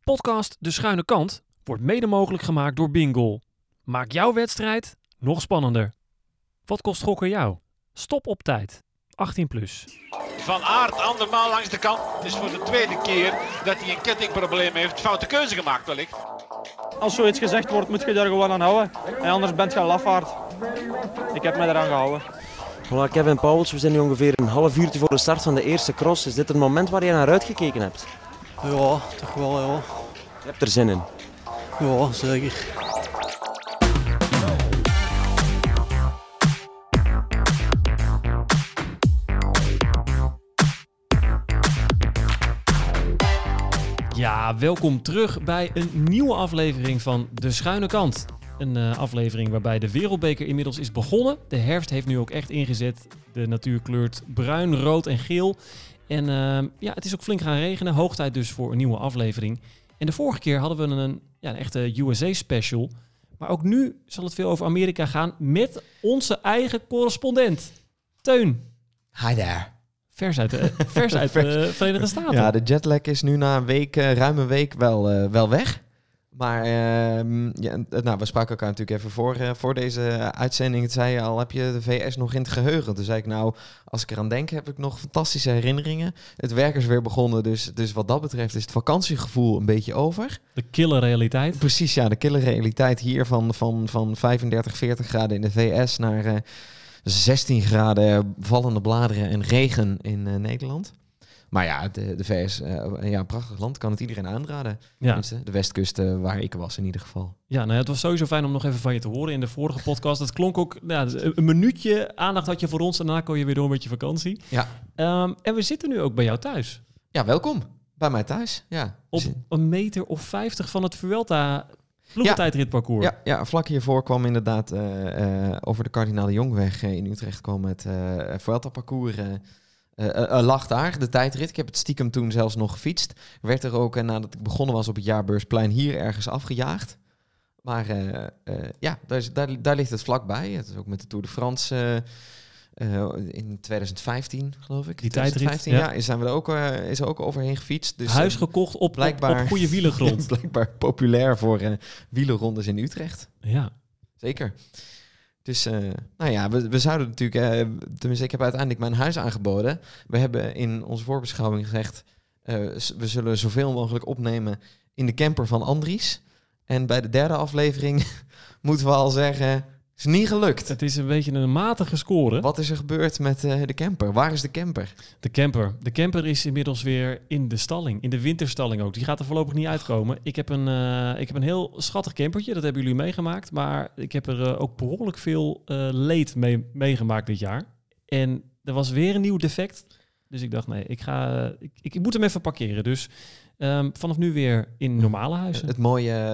Podcast De Schuine Kant wordt mede mogelijk gemaakt door Bingoal. Maak jouw wedstrijd nog spannender. Wat kost gokken jou? Stop op tijd. 18 plus. Van Aert andermaal langs de kant. Het is voor de tweede keer dat hij een kettingprobleem heeft. Foute keuze gemaakt wellicht. Als zoiets gezegd wordt, moet je daar gewoon aan houden. En anders bent je een lafaard. Ik heb me eraan gehouden. Voilà, Kevin Pauwels, we zijn nu ongeveer een half uurtje voor de start van de eerste cross. Is dit het moment waar je naar uitgekeken hebt? Ja, toch wel, ja. Je hebt er zin in? Ja, zeker. Ja, welkom terug bij een nieuwe aflevering van De Schuine Kant. Een aflevering waarbij de Wereldbeker inmiddels is begonnen. De herfst heeft nu ook echt ingezet. De natuur kleurt bruin, rood en geel. En het is ook flink gaan regenen. Hoog tijd dus voor een nieuwe aflevering. En de vorige keer hadden we een echte USA-special. Maar ook nu zal het veel over Amerika gaan met onze eigen correspondent, Teun. Hi there. Vers uit de Verenigde Staten. Ja, de jetlag is nu na een week, ruim een week wel weg. Maar we spraken elkaar natuurlijk even voor deze uitzending. Het zei je al, heb je de VS nog in het geheugen? Toen zei ik, nou, als ik eraan denk, heb ik nog fantastische herinneringen. Het werk is weer begonnen, dus wat dat betreft is het vakantiegevoel een beetje over. De kille realiteit. Precies, ja, de kille realiteit hier van 35, 40 graden in de VS naar 16 graden vallende bladeren en regen in Nederland. Maar ja, de VS, een prachtig land, kan het iedereen aanraden. Ja. De westkust waar ik was in ieder geval. Ja, het was sowieso fijn om nog even van je te horen in de vorige podcast. Het klonk ook, een minuutje aandacht had je voor ons. Daarna kon je weer door met je vakantie. Ja. En we zitten nu ook bij jou thuis. Ja, welkom. Bij mij thuis, ja. Op 1,50 meter van het Vuelta ploegentijdritparcours. Ja, vlak hiervoor kwam inderdaad over de Kardinaal de Jongweg in Utrecht kwam het Vuelta-parcours... lag daar, de tijdrit. Ik heb het stiekem toen zelfs nog gefietst. Werd er ook, nadat ik begonnen was op het Jaarbeursplein, hier ergens afgejaagd. Maar daar ligt het vlakbij. Het is ook met de Tour de France in 2015, geloof ik. Die 2015, tijdrit, zijn we er is er ook overheen gefietst. Dus, huis gekocht op goede wielengrond. Blijkbaar populair voor wielenrondes in Utrecht. Ja. Zeker. Dus, we zouden natuurlijk... tenminste, ik heb uiteindelijk mijn huis aangeboden. We hebben in onze voorbeschouwing gezegd... we zullen zoveel mogelijk opnemen in de camper van Andries. En bij de derde aflevering moeten we al zeggen... is niet gelukt. Het is een beetje een matige score. Wat is er gebeurd met de camper? Waar is de camper? De camper is inmiddels weer in de stalling. In de winterstalling ook. Die gaat er voorlopig niet uitkomen. Ik heb een heel schattig campertje. Dat hebben jullie meegemaakt. Maar ik heb er ook behoorlijk veel leed meegemaakt dit jaar. En er was weer een nieuw defect. Dus ik dacht, nee, ik moet hem even parkeren. Dus vanaf nu weer in normale huizen. Het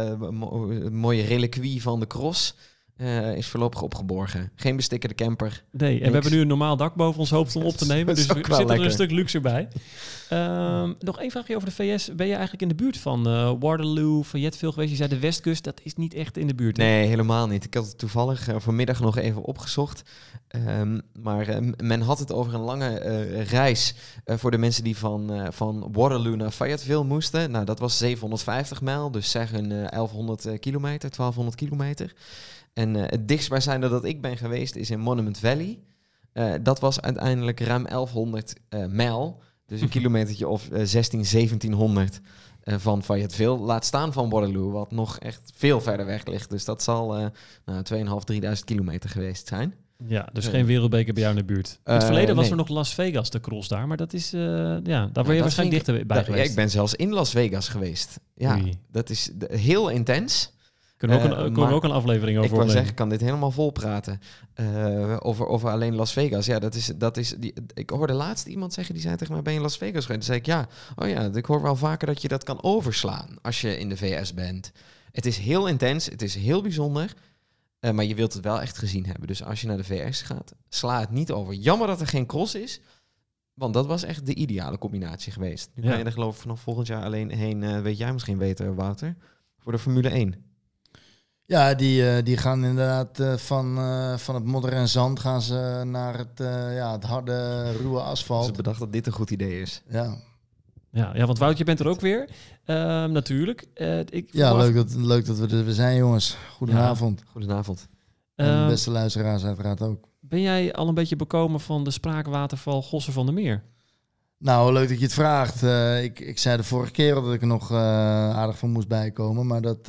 mooie reliquie van de cross... is voorlopig opgeborgen. Geen bestikkerde camper. Nee, en we hebben nu een normaal dak boven ons hoofd om op te nemen. Dus we zitten er een stuk luxe bij. Nog één vraagje over de VS. Ben je eigenlijk in de buurt van Waterloo, Fayetteville geweest? Je zei de westkust, dat is niet echt in de buurt. Hè? Nee, helemaal niet. Ik had het toevallig vanmiddag nog even opgezocht. Maar men had het over een lange reis voor de mensen die van Waterloo naar Fayetteville moesten. Nou, dat was 750 mijl. Dus zeg een 1100 kilometer, 1200 kilometer. En het dichtstbijzijnde dat ik ben geweest is in Monument Valley. Dat was uiteindelijk ruim 1100 mijl. Dus een kilometertje of 1700 van Fayetteville. Laat staan van Waterloo, wat nog echt veel verder weg ligt. Dus dat zal 2.500-3.000 kilometer geweest zijn. Ja, dus geen wereldbeker bij jou in de buurt. In het verleden was er nog Las Vegas, de cross daar. Maar dat is, daar ben je waarschijnlijk dichterbij geweest. Ja, ik ben zelfs in Las Vegas geweest. Ja, dat is heel intens. Kunnen we ook een aflevering over opnemen? Ik wou zeggen, ik kan dit helemaal vol praten. Over alleen Las Vegas. Ja, ik hoorde laatst iemand zeggen, die zei tegen mij, ben je in Las Vegas geweest? Toen zei ik, ik hoor wel vaker dat je dat kan overslaan als je in de VS bent. Het is heel intens, het is heel bijzonder, maar je wilt het wel echt gezien hebben. Dus als je naar de VS gaat, sla het niet over. Jammer dat er geen cross is, want dat was echt de ideale combinatie geweest. Nu kan je er geloof ik vanaf volgend jaar alleen heen, weet jij misschien beter, Wouter, voor de Formule 1. Ja, die gaan inderdaad van het modder en zand gaan ze naar het harde, ruwe asfalt. Ze bedacht dat dit een goed idee is. Ja. Ja, want Wout, je bent er ook weer. Natuurlijk. Leuk dat we er weer zijn, jongens. Goedenavond. Goedenavond. En de beste luisteraars uiteraard ook. Ben jij al een beetje bekomen van de spraakwaterval Gossen van der Meer? Nou, leuk dat je het vraagt. Ik zei de vorige keer al dat ik er nog aardig van moest bijkomen. Maar dat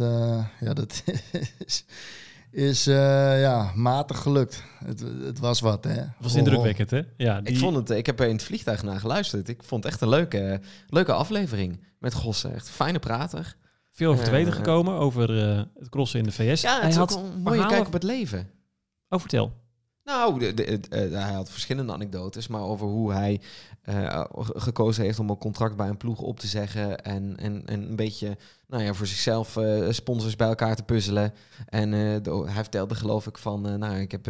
is matig gelukt. Het was wat, hè. Het was indrukwekkend, hè? Ja, Ik heb er in het vliegtuig naar geluisterd. Ik vond het echt een leuke aflevering met Gossen. Echt fijne prater. Veel over te weten gekomen over het crossen in de VS. Ja, hij had een mooie kijk op het leven. Oh, vertel. Nou, hij had verschillende anekdotes, maar over hoe hij gekozen heeft om een contract bij een ploeg op te zeggen en een beetje voor zichzelf sponsors bij elkaar te puzzelen. En hij vertelde geloof ik van, ik heb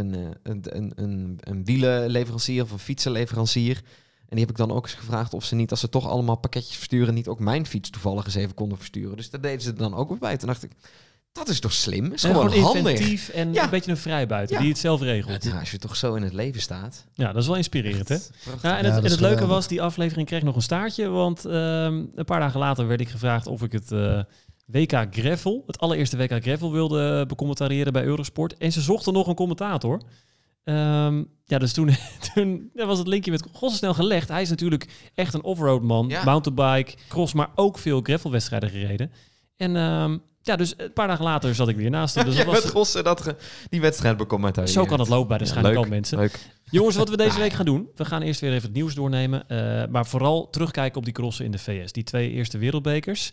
een wielenleverancier of een fietsenleverancier. En die heb ik dan ook eens gevraagd of ze niet, als ze toch allemaal pakketjes versturen, niet ook mijn fiets toevallig eens even konden versturen. Dus daar deden ze er dan ook weer bij. Toen dacht ik, dat is toch slim? Is gewoon handig. Inventief en een beetje een vrijbuiter die het zelf regelt. Ja, als je toch zo in het leven staat. Ja, dat is wel inspirerend, hè? Ja, en het leuke was, die aflevering kreeg nog een staartje. Want een paar dagen later werd ik gevraagd of ik het WK Gravel, het allereerste WK Gravel, wilde becommentariëren bij Eurosport. En ze zochten nog een commentator. Dus toen was het linkje met Gossen snel gelegd. Hij is natuurlijk echt een offroad man. Ja. Mountainbike, cross, maar ook veel gravelwedstrijden gereden. En dus een paar dagen later zat ik weer naast hem. Dus met Gossen die wedstrijd becommentariëren. Zo kan het lopen bij de Schuine mensen. Leuk. Jongens, wat we deze week gaan doen. We gaan eerst weer even het nieuws doornemen. Maar vooral terugkijken op die crossen in de VS. Die 2 eerste wereldbekers.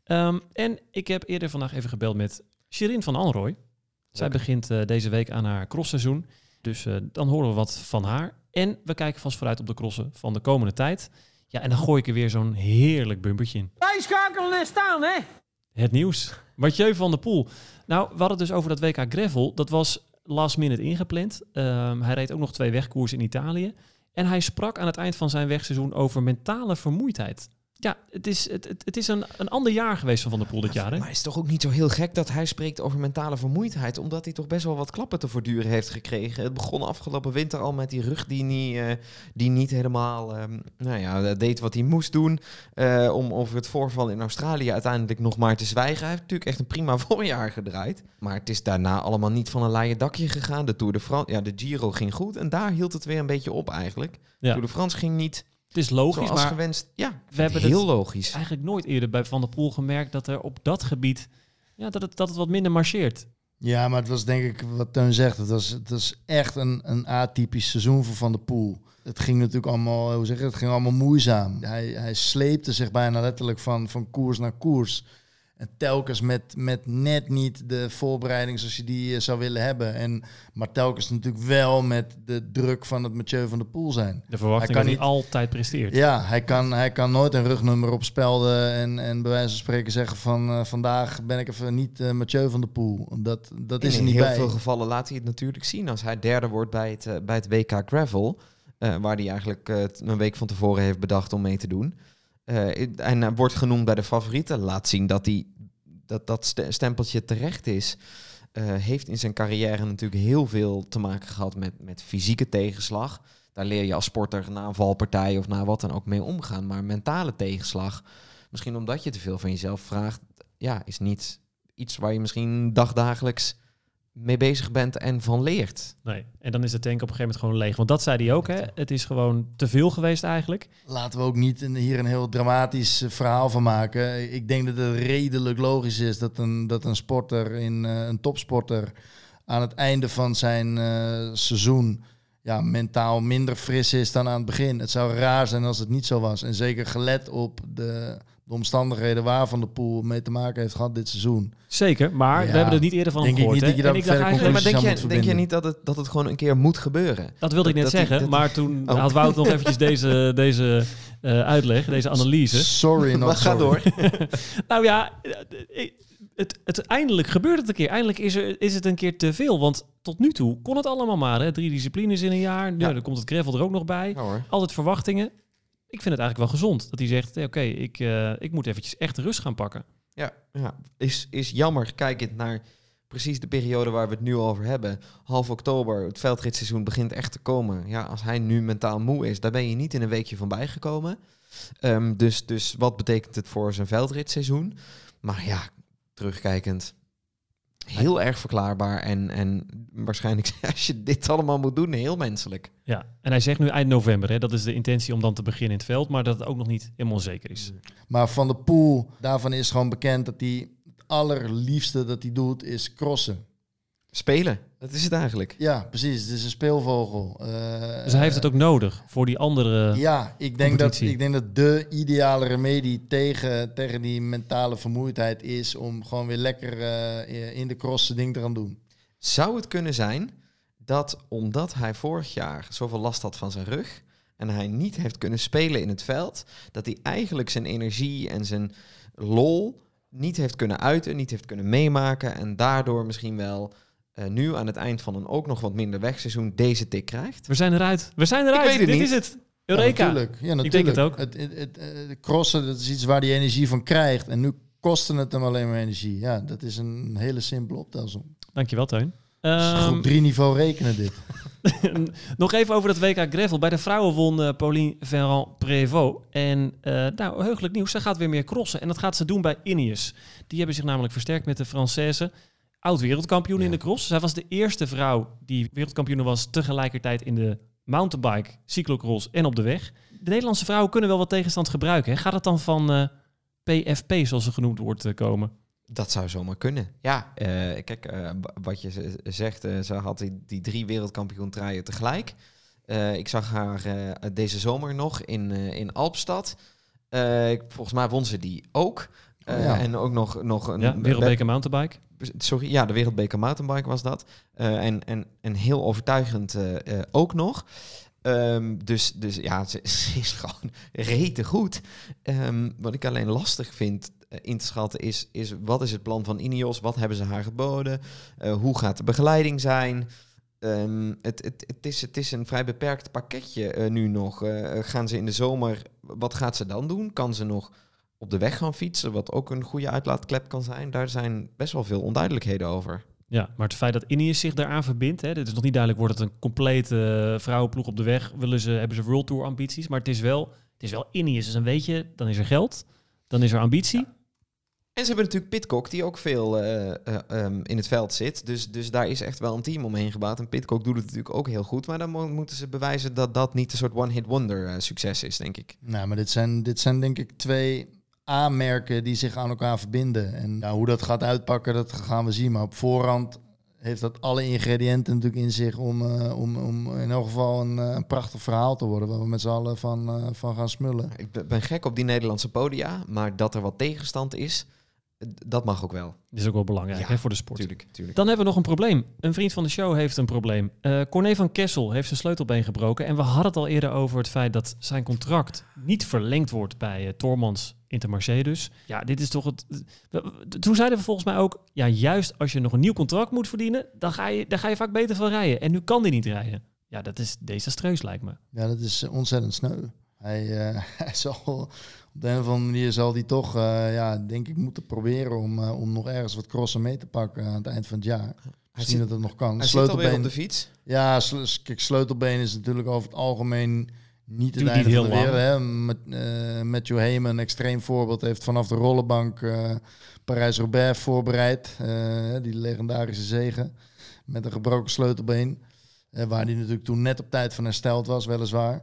En ik heb eerder vandaag even gebeld met Shirin van Anrooy. Zij begint deze week aan haar crossseizoen. Dus dan horen we wat van haar. En we kijken vast vooruit op de crossen van de komende tijd. Ja, en dan gooi ik er weer zo'n heerlijk bumpertje in. Wij schakelen en staan, hè? Het nieuws. Mathieu van der Poel. Nou, we hadden het dus over dat WK Gravel. Dat was last minute ingepland. Hij reed ook nog 2 wegkoersen in Italië. En hij sprak aan het eind van zijn wegseizoen over mentale vermoeidheid. Ja, het is een ander jaar geweest van der Poel dit jaar. Hè? Maar het is toch ook niet zo heel gek dat hij spreekt over mentale vermoeidheid, omdat hij toch best wel wat klappen te verduren heeft gekregen. Het begon afgelopen winter al met die rug die niet helemaal deed wat hij moest doen. Om over het voorval in Australië uiteindelijk nog maar te zwijgen. Hij heeft natuurlijk echt een prima voorjaar gedraaid. Maar het is daarna allemaal niet van een laaie dakje gegaan. De Tour de France, de Giro ging goed en daar hield het weer een beetje op eigenlijk. Ja. De Tour de France ging niet... Het is logisch, zoals maar gewenst. Ja, we hebben heel logisch. Eigenlijk nooit eerder bij Van der Poel gemerkt dat er op dat gebied dat het wat minder marcheert. Ja, maar het was denk ik wat Teun zegt. Het was echt een atypisch seizoen voor Van der Poel. Het ging natuurlijk allemaal, het ging allemaal moeizaam. Hij sleepte zich bijna letterlijk van koers naar koers. En telkens met net niet de voorbereiding zoals je die zou willen hebben. Maar telkens natuurlijk wel met de druk van het Mathieu van der Poel zijn. De verwachting dat hij altijd presteert. Ja, hij kan nooit een rugnummer opspelden en bij wijze van spreken zeggen van vandaag ben ik even niet Mathieu van der Poel. Dat is er niet bij. In heel veel gevallen laat hij het natuurlijk zien als hij derde wordt bij het WK Gravel. Waar hij eigenlijk een week van tevoren heeft bedacht om mee te doen. En wordt genoemd bij de favorieten. Laat zien dat hij dat stempeltje terecht is. Heeft in zijn carrière natuurlijk heel veel te maken gehad met fysieke tegenslag. Daar leer je als sporter na een valpartij of na wat dan ook mee omgaan. Maar mentale tegenslag, misschien omdat je te veel van jezelf vraagt, is niet iets waar je misschien dagdagelijks mee bezig bent en van leert. Nee, en dan is de tank op een gegeven moment gewoon leeg. Want dat zei hij ook, hè? Het is gewoon te veel geweest eigenlijk. Laten we ook niet hier een heel dramatisch verhaal van maken. Ik denk dat het redelijk logisch is dat een sporter, een topsporter, aan het einde van zijn seizoen mentaal minder fris is dan aan het begin. Het zou raar zijn als het niet zo was. En zeker gelet op de omstandigheden waar Van der Poel mee te maken heeft gehad dit seizoen. Zeker, maar we hebben er niet eerder van gehoord. Denk je niet dat het gewoon een keer moet gebeuren? Dat wilde ik net zeggen, maar toen had Wout nog eventjes deze uitleg, deze analyse. Sorry, not sorry. Ga door. Nou ja, het eindelijk gebeurt het een keer. Eindelijk is het een keer te veel, want tot nu toe kon het allemaal maar. Hè? 3 disciplines in een jaar, dan komt het gravel er ook nog bij. Ja, altijd verwachtingen. Ik vind het eigenlijk wel gezond dat hij zegt, oké, ik moet eventjes echt rust gaan pakken. Ja. Is jammer, kijkend naar precies de periode waar we het nu over hebben. Half oktober, het veldritseizoen begint echt te komen. Ja, als hij nu mentaal moe is, daar ben je niet in een weekje van bijgekomen. Dus wat betekent het voor zijn veldritseizoen? Maar ja, terugkijkend, heel erg verklaarbaar. En waarschijnlijk, als je dit allemaal moet doen, heel menselijk. Ja, en hij zegt nu eind november. Hè? Dat is de intentie om dan te beginnen in het veld. Maar dat het ook nog niet helemaal zeker is. Maar Van der Poel, daarvan is gewoon bekend dat hij het allerliefste dat hij doet, is crossen. Spelen, dat is het eigenlijk. Ja, precies. Het is een speelvogel. Dus hij heeft het ook nodig voor die andere... Ja, ik denk dat de ideale remedie tegen die mentale vermoeidheid is om gewoon weer lekker in de cross zijn ding te gaan doen. Zou het kunnen zijn dat omdat hij vorig jaar zoveel last had van zijn rug en hij niet heeft kunnen spelen in het veld, dat hij eigenlijk zijn energie en zijn lol niet heeft kunnen uiten, niet heeft kunnen meemaken en daardoor misschien wel nu aan het eind van een ook nog wat minder wegseizoen deze tik krijgt? We zijn eruit. We zijn eruit. Ik weet het Dit niet. is het. Eureka. Ja, natuurlijk. Ik denk het ook. Het crossen, dat is iets waar hij energie van krijgt. En nu kostte het hem alleen maar energie. Ja, dat is een hele simpele optelsom. Dankjewel, Teun. Groep 3 niveau rekenen dit. Nog even over dat WK Gravel. Bij de vrouwen won Pauline Ferrand-Prévot. En heugelijk nieuws, ze gaat weer meer crossen. En dat gaat ze doen bij Ineos. Die hebben zich namelijk versterkt met de Française. Oud-wereldkampioen in de cross. Zij was de eerste vrouw die wereldkampioen was tegelijkertijd in de mountainbike, cyclocross en op de weg. De Nederlandse vrouwen kunnen wel wat tegenstand gebruiken. Hè? Gaat het dan van PFP, zoals ze genoemd wordt, komen? Dat zou zomaar kunnen. Ja, kijk, wat je zegt, ze had die 3 wereldkampioen-truien tegelijk. Ik zag haar deze zomer nog in Alpstad. Volgens mij won ze die ook. En ook nog een... wereldbeker mountainbike. Sorry, ja, de wereldbeker mountainbike was dat. En heel overtuigend ook nog. Dus ja, ze is gewoon rete goed. Wat ik alleen lastig vind in te schatten is wat is het plan van Ineos? Wat hebben ze haar geboden? Hoe gaat de begeleiding zijn? Het is een vrij beperkt pakketje nu nog. Gaan ze in de zomer, wat gaat ze dan doen? Kan ze nog op de weg gaan fietsen, wat ook een goede uitlaatklep kan zijn? Daar zijn best wel veel onduidelijkheden over. Ja, maar het feit dat Ineos zich daaraan verbindt, hè, dit is nog niet duidelijk, wordt het een complete vrouwenploeg op de weg? Hebben ze World Tour ambities? Maar het is wel Ineos. Dus dan weet je, dan is er geld, dan is er ambitie. Ja. En ze hebben natuurlijk Pidcock, die ook veel in het veld zit. Dus daar is echt wel een team omheen gebouwd. En Pidcock doet het natuurlijk ook heel goed. Maar dan moeten ze bewijzen dat dat niet een soort one-hit wonder succes is, denk ik. Nou, maar dit zijn denk ik 2 A-merken die zich aan elkaar verbinden. En hoe dat gaat uitpakken, dat gaan we zien. Maar op voorhand heeft dat alle ingrediënten natuurlijk in zich om in elk geval een prachtig verhaal te worden, waar we met z'n allen van gaan smullen. Ik ben gek op die Nederlandse podia, maar dat er wat tegenstand is, dat mag ook wel. Dat is ook wel belangrijk, hè, voor de sport. Tuurlijk. Dan hebben we nog een probleem. Een vriend van de show heeft een probleem. Corné van Kessel heeft zijn sleutelbeen gebroken. En we hadden het al eerder over het feit dat zijn contract niet verlengd wordt bij Thormans Intermarché dus. Ja, dit is toch het... Toen zeiden we volgens mij ook, ja, juist als je nog een nieuw contract moet verdienen, dan ga je vaak beter van rijden. En nu kan hij niet rijden. Ja, dat is desastreus, lijkt me. Ja, dat is ontzettend sneu. Hij zal op de een of andere manier zal hij toch, denk ik, moeten proberen om nog ergens wat crossen mee te pakken aan het eind van het jaar. Misschien dat het nog kan. Hij zit alweer op de fiets. Ja, kijk, sleutelbeen is natuurlijk over het algemeen niet het einde van de wereld. Matthew Hayman, een extreem voorbeeld, heeft vanaf de rollenbank Parijs-Roubaix voorbereid. Die legendarische zege met een gebroken sleutelbeen. Waar hij natuurlijk toen net op tijd van hersteld was, weliswaar.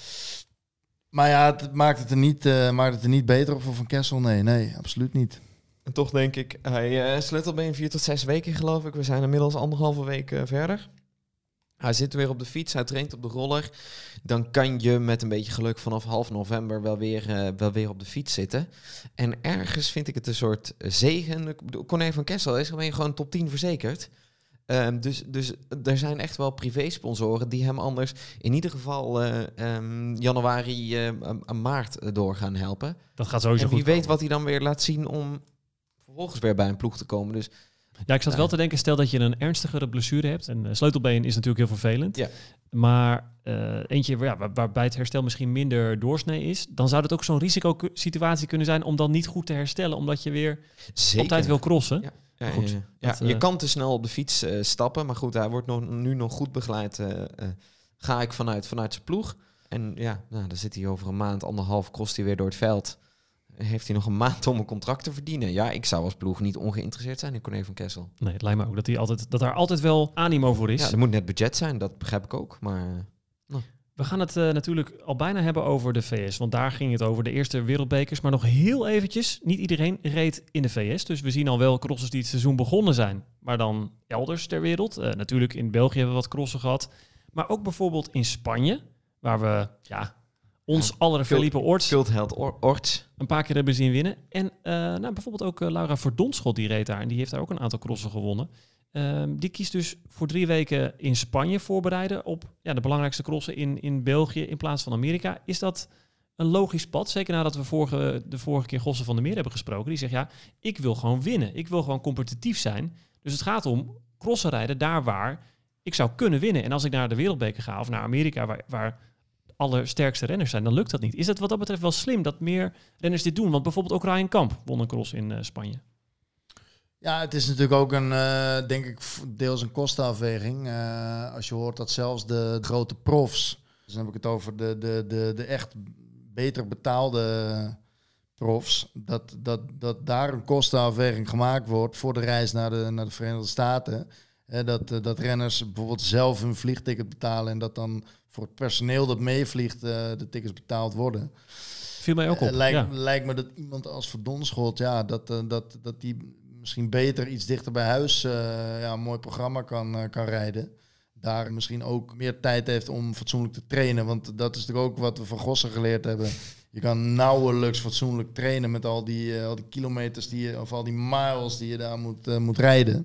Maar ja, het maakt het er niet beter op voor Van Kessel. Nee, absoluut niet. En toch denk ik, hij sleutelbeen 4 tot 6 weken geloof ik. We zijn inmiddels 1,5 week verder. Hij zit weer op de fiets, hij traint op de roller. Dan kan je met een beetje geluk vanaf half november wel weer op de fiets zitten. En ergens vind ik het een soort zegen. Corné van Kessel is gewoon top 10 verzekerd. Dus er zijn echt wel privé-sponsoren die hem anders in ieder geval januari, maart door gaan helpen. Dat gaat sowieso goed. En wie weet wat hij dan weer laat zien om vervolgens weer bij een ploeg te komen. Dus ja, ik zat wel te denken, stel dat je een ernstigere blessure hebt. En sleutelbeen is natuurlijk heel vervelend. Ja. Maar eentje waarbij het herstel misschien minder doorsnee is, dan zou dat ook zo'n risicosituatie kunnen zijn om dan niet goed te herstellen, omdat je weer op tijd wil crossen. Ja. Je kan te snel op de fiets stappen, maar goed, hij wordt nu nog goed begeleid. Ga ik vanuit zijn ploeg. En ja, nou, dan zit hij over een maand, 1,5 crost hij weer door het veld. Heeft hij nog een maand om een contract te verdienen? Ja, ik zou als ploeg niet ongeïnteresseerd zijn in Corné van Kessel. Nee, het lijkt me ook dat daar altijd wel animo voor is. Ja, er moet net budget zijn, dat begrijp ik ook. Maar We gaan het natuurlijk al bijna hebben over de VS. Want daar ging het over de eerste wereldbekers. Maar nog heel eventjes, niet iedereen reed in de VS. Dus we zien al wel crossers die het seizoen begonnen zijn. Maar dan elders ter wereld. Natuurlijk in België hebben we wat crossen gehad. Maar ook bijvoorbeeld in Spanje. Waar we ons aller Felipe Orts cultheld Orts een paar keer hebben zien winnen. En bijvoorbeeld ook Laura Verdonschot die reed daar. En die heeft daar ook een aantal crossen gewonnen. Die kiest dus voor 3 weken in Spanje voorbereiden op de belangrijkste crossen in België in plaats van Amerika. Is dat een logisch pad? Zeker nadat we de vorige keer Gosse van der Meer hebben gesproken. Die zegt, ik wil gewoon winnen. Ik wil gewoon competitief zijn. Dus het gaat om crossen rijden daar waar ik zou kunnen winnen. En als ik naar de wereldbeker ga of naar Amerika waar alle sterkste renners zijn, dan lukt dat niet. Is het wat dat betreft wel slim dat meer renners dit doen? Want bijvoorbeeld ook Ryan Kamp won een cross in Spanje. Ja, het is natuurlijk ook denk ik, deels een kostenafweging. Als je hoort dat zelfs de grote profs, dus dan heb ik het over de echt beter betaalde profs, dat daar een kostenafweging gemaakt wordt voor de reis naar de Verenigde Staten. Dat renners bijvoorbeeld zelf hun vliegticket betalen en dat dan voor het personeel dat meevliegt de tickets betaald worden. Viel mij ook op. Lijkt me dat iemand als Verdonschot, dat die misschien beter iets dichter bij huis een mooi programma kan rijden. Daar misschien ook meer tijd heeft om fatsoenlijk te trainen. Want dat is natuurlijk ook wat we van Gosse geleerd hebben. Je kan nauwelijks fatsoenlijk trainen met al die kilometers of al die miles die je daar moet rijden.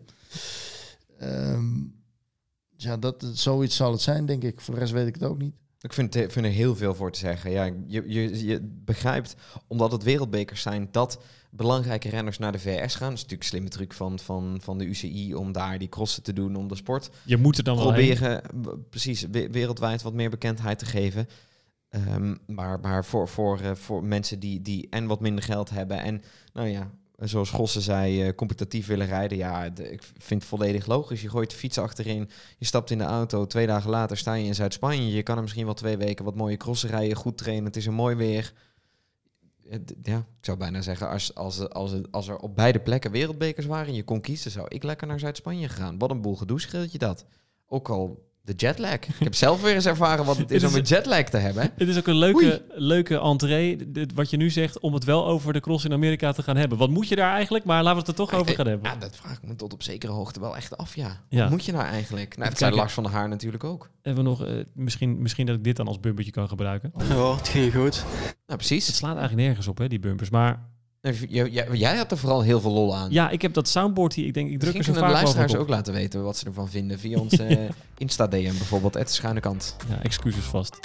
Zoiets zal het zijn, denk ik. Voor de rest weet ik het ook niet. Ik vind er heel veel voor te zeggen. Ja, je begrijpt, omdat het wereldbekers zijn, dat belangrijke renners naar de VS gaan. Dat is natuurlijk een slimme truc van de UCI om daar die crossen te doen, om de sport je moet er dan proberen precies wereldwijd wat meer bekendheid te geven. Maar voor mensen die en wat minder geld hebben en zoals Gosse zei, competitief willen rijden. Ja, ik vind het volledig logisch. Je gooit de fiets achterin, je stapt in de auto. 2 dagen later sta je in Zuid-Spanje. Je kan er misschien wel 2 weken wat mooie crossen rijden, goed trainen. Het is een mooi weer. Ja, ik zou bijna zeggen, als er op beide plekken wereldbekers waren en je kon kiezen, zou ik lekker naar Zuid-Spanje gaan. Wat een boel gedoe scheelt je dat. Ook al de jetlag. Ik heb zelf weer eens ervaren wat het is om een jetlag te hebben. Het is ook een leuke entree, wat je nu zegt, om het wel over de cross in Amerika te gaan hebben. Wat moet je daar eigenlijk? Maar laten we het er toch over gaan hebben. Ja, dat vraag ik me tot op zekere hoogte wel echt af, ja. Wat moet je nou eigenlijk? Nou, het zei Lars van der Haar natuurlijk ook. Hebben we nog, misschien dat ik dit dan als bumpertje kan gebruiken. Ja, het ging goed. Nou, precies. Het slaat eigenlijk nergens op, hè, die bumpers, maar Jij had er vooral heel veel lol aan. Ja, ik heb dat soundboard hier. Ik denk, ik druk er zo vaak de luisteraars mogelijk ook laten weten wat ze ervan vinden via onze Insta-DM bijvoorbeeld, @schuinekant. Ja, excuses vast.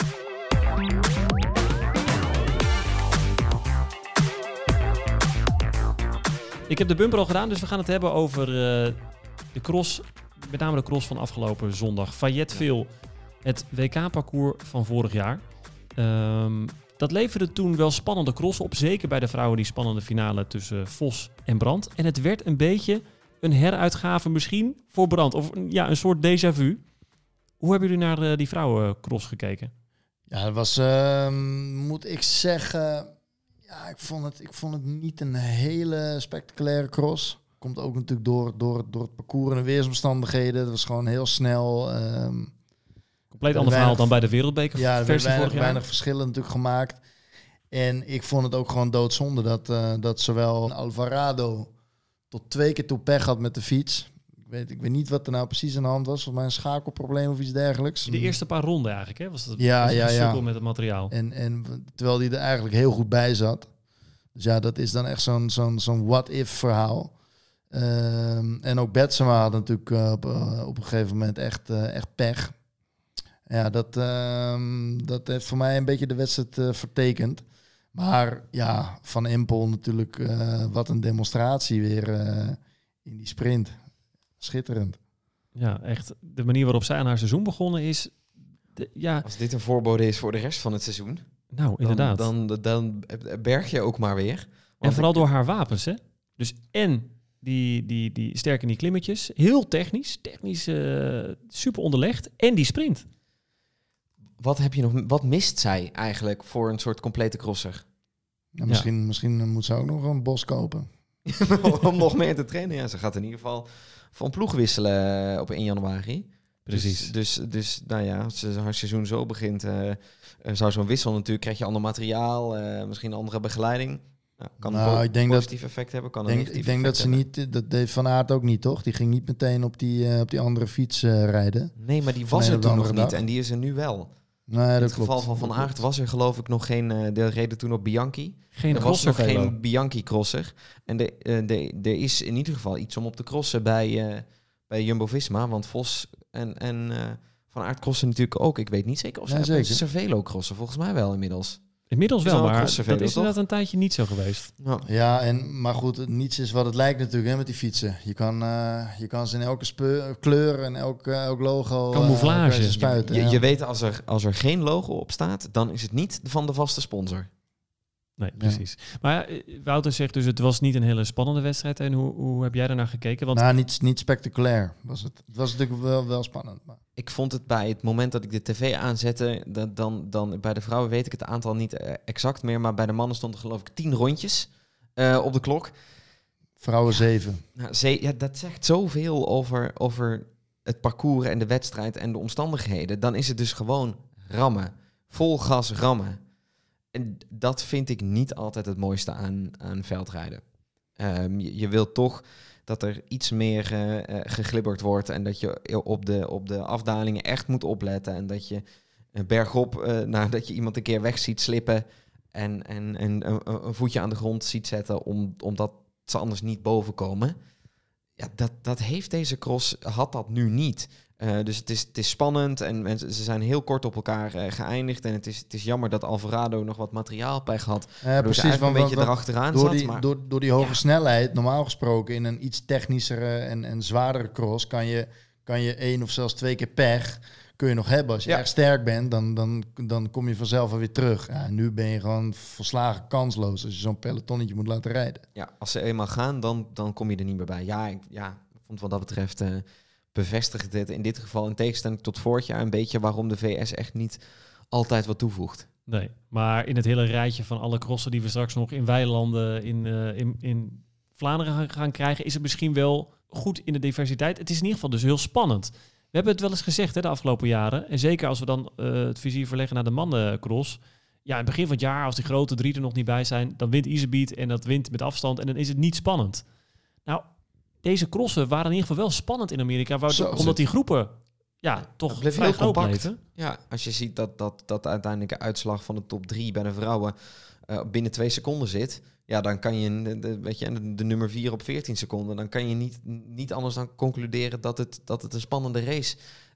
Ik heb de bumper al gedaan, dus we gaan het hebben over de cross. Met name de cross van afgelopen zondag. Fayetteville, het WK-parcours van vorig jaar. Dat leverde toen wel spannende cross op. Zeker bij de vrouwen die spannende finale tussen Vos en Brandt. En het werd een beetje een heruitgave misschien voor Brandt. Of een soort déjà vu. Hoe hebben jullie naar die vrouwencross gekeken? Ja, dat was, moet ik zeggen... Ja, ik vond het niet een hele spectaculaire cross. Komt ook natuurlijk door het parcours en de weersomstandigheden. Het was gewoon heel snel... Compleet ander verhaal dan bij de wereldbeker. Ja, er werd weinig verschillen natuurlijk gemaakt. En ik vond het ook gewoon doodzonde dat zowel Alvarado tot 2 keer toe pech had met de fiets. Ik weet niet wat er nou precies aan de hand was. Volgens mij een schakelprobleem of iets dergelijks. De eerste paar ronden eigenlijk, hè? Was dat ja. met het materiaal. En terwijl die er eigenlijk heel goed bij zat. Dus ja, dat is dan echt zo'n what-if verhaal. En ook Betsema had natuurlijk op een gegeven moment echt pech. Ja, dat heeft voor mij een beetje de wedstrijd vertekend. Maar ja, Van Empel natuurlijk, wat een demonstratie weer in die sprint. Schitterend. Ja, echt. De manier waarop zij aan haar seizoen begonnen is... Als dit een voorbode is voor de rest van het seizoen... Nou, inderdaad. Dan berg je ook maar weer. En vooral door haar wapens, hè? Dus en die sterk in die klimmetjes. Heel technisch super onderlegd. En die sprint. Wat mist zij eigenlijk voor een soort complete crosser? Ja, misschien moet ze ook nog een Bos kopen. Om nog meer te trainen. Ja, ze gaat in ieder geval van ploeg wisselen op 1 januari. Precies. Dus nou ja, als haar seizoen zo begint, zou zo'n wissel natuurlijk, krijg je ander materiaal, misschien andere begeleiding. Kan een positief effect hebben, kan een negatief effect hebben. Ik denk dat ze niet, dat deed Van Aert ook niet, toch? Die ging niet meteen op die andere fiets rijden. Nee, maar die was er toen nog niet en die is er nu wel. Nee, in het geval van Van Aert was er geloof ik nog geen... de reden toen op Bianchi. Er was nog geen Bianchi-crosser. En er is in ieder geval iets om op te crossen bij Jumbo-Visma. Want Vos en Van Aert crossen natuurlijk ook. Ik weet niet zeker of ze een Cervelo crossen. Volgens mij wel inmiddels. Inmiddels wel, maar dat is inderdaad een tijdje niet zo geweest. Ja, maar goed, niets is wat het lijkt natuurlijk hè, met die fietsen. Je kan ze in elke kleur en elk logo camouflage spuiten. Je weet als er geen logo op staat, dan is het niet van de vaste sponsor. Nee, precies. Ja. Maar Wouter zegt dus, het was niet een hele spannende wedstrijd. En hoe heb jij daarnaar gekeken? Want... niet spectaculair was het. Het was natuurlijk wel spannend. Maar... Ik vond het bij het moment dat ik de tv aanzette, dan bij de vrouwen weet ik het aantal niet exact meer, maar bij de mannen stond er geloof ik 10 rondjes op de klok. Vrouwen 7. Ja, dat zegt zoveel over het parcours en de wedstrijd en de omstandigheden. Dan is het dus gewoon rammen. Vol gas rammen. En dat vind ik niet altijd het mooiste aan veldrijden. Je wilt toch dat er iets meer geglibberd wordt en dat je op de afdalingen echt moet opletten en dat je bergop, dat je iemand een keer weg ziet slippen en een voetje aan de grond ziet zetten omdat ze anders niet boven komen. Ja, dat heeft deze cross, had dat nu niet. Dus het is spannend en ze zijn heel kort op elkaar geëindigd. En het is jammer dat Alvarado nog wat materiaalpech had. Precies, een beetje erachteraan zat. Door die hoge snelheid, normaal gesproken in een iets technischere en zwaardere cross, kan je 1 of zelfs 2 keer pech kun je nog hebben. Als je echt sterk bent, dan kom je vanzelf alweer terug. Ja, en nu ben je gewoon volslagen kansloos als je zo'n pelotonnetje moet laten rijden. Ja, als ze eenmaal gaan, dan kom je er niet meer bij. Ik vond wat dat betreft... bevestigt dit in dit geval in tegenstelling tot vorig jaar een beetje waarom de VS echt niet altijd wat toevoegt. Nee, maar in het hele rijtje van alle crossen die we straks nog in weilanden in Vlaanderen gaan krijgen, is het misschien wel goed in de diversiteit. Het is in ieder geval dus heel spannend. We hebben het wel eens gezegd de afgelopen jaren. En zeker als we dan het vizier verleggen naar de mannencross. Ja, in het begin van het jaar, als die grote 3 er nog niet bij zijn, dan wint Iserbyt en dat wint met afstand en dan is het niet spannend. Nou, deze crossen waren in ieder geval wel spannend in Amerika, omdat die groepen toch vrij heel groot compact bleven. Ja, als je ziet dat uiteindelijk de uitslag van de top 3 bij de vrouwen binnen 2 seconden zit, ja, dan kan je de nummer 4 op 14 seconden, dan kan je niet anders dan concluderen dat het een spannende race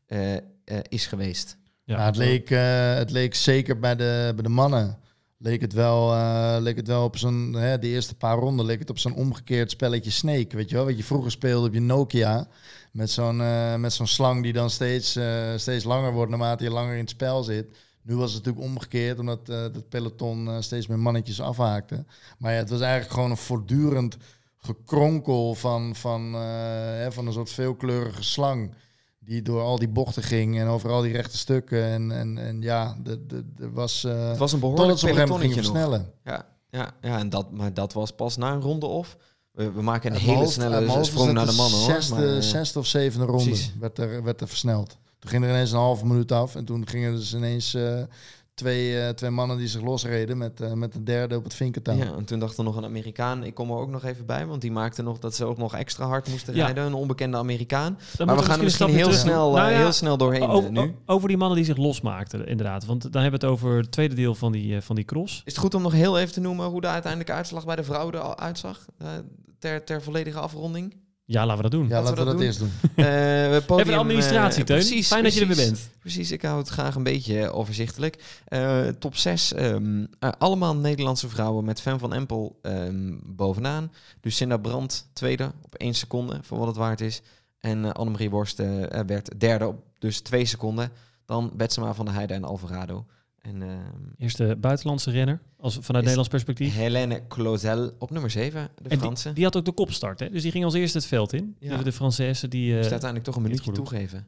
is geweest. Ja, het leek zeker bij de mannen. Leek het wel op zo'n... de eerste paar ronden leek het op zo'n omgekeerd spelletje Snake. Weet je wel? Wat je vroeger speelde op je Nokia. Met zo'n slang die dan steeds langer wordt naarmate je langer in het spel zit. Nu was het natuurlijk omgekeerd, omdat het peloton steeds meer mannetjes afhaakte. Maar ja, het was eigenlijk gewoon een voortdurend gekronkel van een soort veelkleurige slang. Die door al die bochten ging en over al die rechte stukken. En ja, er was... het was een behoorlijk pelotonnetje versnellen. Ja, maar dat was pas na een ronde of... We maken een hele snelle sprong naar de mannen, zesde of zevende ronde werd er versneld. Toen ging er ineens een halve minuut af. En toen gingen er dus ineens twee mannen die zich losreden met een derde op het vinkertouw. Ja, en toen dacht er nog een Amerikaan, ik kom er ook nog even bij, want die maakte nog dat ze ook nog extra hard moesten rijden. Een onbekende Amerikaan. Maar we gaan er misschien heel snel doorheen nu. Over die mannen die zich losmaakten, inderdaad. Want dan hebben we het over het tweede deel van die cross. Is het goed om nog heel even te noemen hoe de uiteindelijke uitslag bij de vrouwen er uitzag? Ter volledige afronding? Ja, laten we dat doen. Ja, laten we dat eerst doen. Podium, even de administratie, Teun. Precies, fijn dat je er weer bent. Precies, ik hou het graag een beetje overzichtelijk. Top 6, allemaal Nederlandse vrouwen met Fem van Empel bovenaan. Lucinda Brandt, tweede op 1 seconde, voor wat het waard is. En Annemarie Worst werd derde op dus 2 seconden. Dan Betsema van der Heijden en Alvarado. En, eerste buitenlandse renner, vanuit Nederlands perspectief. Helene Clauzel op nummer 7, de Franse. Die had ook de kopstart, hè? Dus die ging als eerste het veld in. Ja. De Française die... Dus uiteindelijk toch een minuutje toegeven.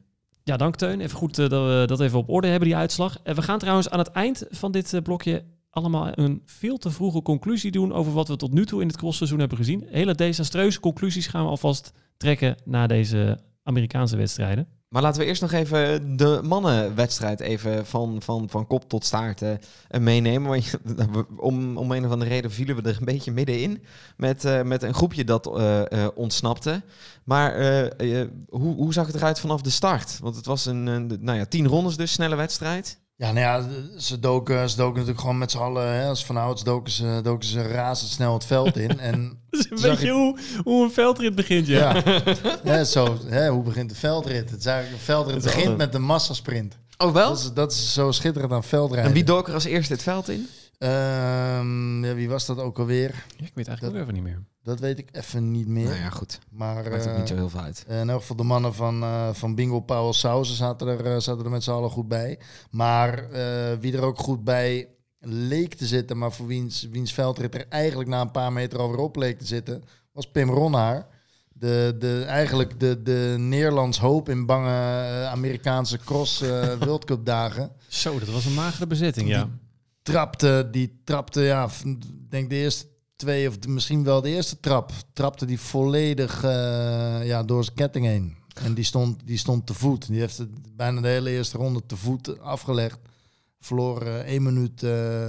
Ja, dank Teun. Even goed dat we dat even op orde hebben, die uitslag. We gaan trouwens aan het eind van dit blokje allemaal een veel te vroege conclusie doen over wat we tot nu toe in het crossseizoen hebben gezien. Hele desastreuze conclusies gaan we alvast trekken na deze Amerikaanse wedstrijden. Maar laten we eerst nog even de mannenwedstrijd even van kop tot staart meenemen. Want om een of andere reden vielen we er een beetje middenin met een groepje dat ontsnapte. Maar hoe zag het eruit vanaf de start? Want het was een 10 rondes dus, snelle wedstrijd. Ja, nou ja, ze doken natuurlijk gewoon met z'n allen. Hè, als vanouds doken ze razendsnel het veld in. En Dat is een beetje hoe een veldrit begint, ja. Ja, zo, hè, hoe begint de veldrit? Het is eigenlijk een veldrit begint met een massasprint. Oh wel? Dat is zo schitterend aan veldrijden. En wie dook er als eerste het veld in? Wie was dat ook alweer? Ja, ik weet eigenlijk ook even niet meer. Dat weet ik even niet meer. Nou ja, goed. Maar Maakt ook niet zo heel veel uit. in elk geval de mannen van Bingo Powell Sauzen zaten er met z'n allen goed bij. Maar wie er ook goed bij leek te zitten, maar voor wiens veldrit er eigenlijk na een paar meter alweer op leek te zitten, was Pim Ronhaar. Eigenlijk de Nederlands hoop in bange Amerikaanse cross World Cup dagen. Zo, dat was een magere bezetting, ja. Die trapte, ja, denk de eerste 2 of misschien wel de eerste trapte die volledig door zijn ketting heen. En die stond te voet. Die heeft het bijna de hele eerste ronde te voet afgelegd. Verloor 1 minuut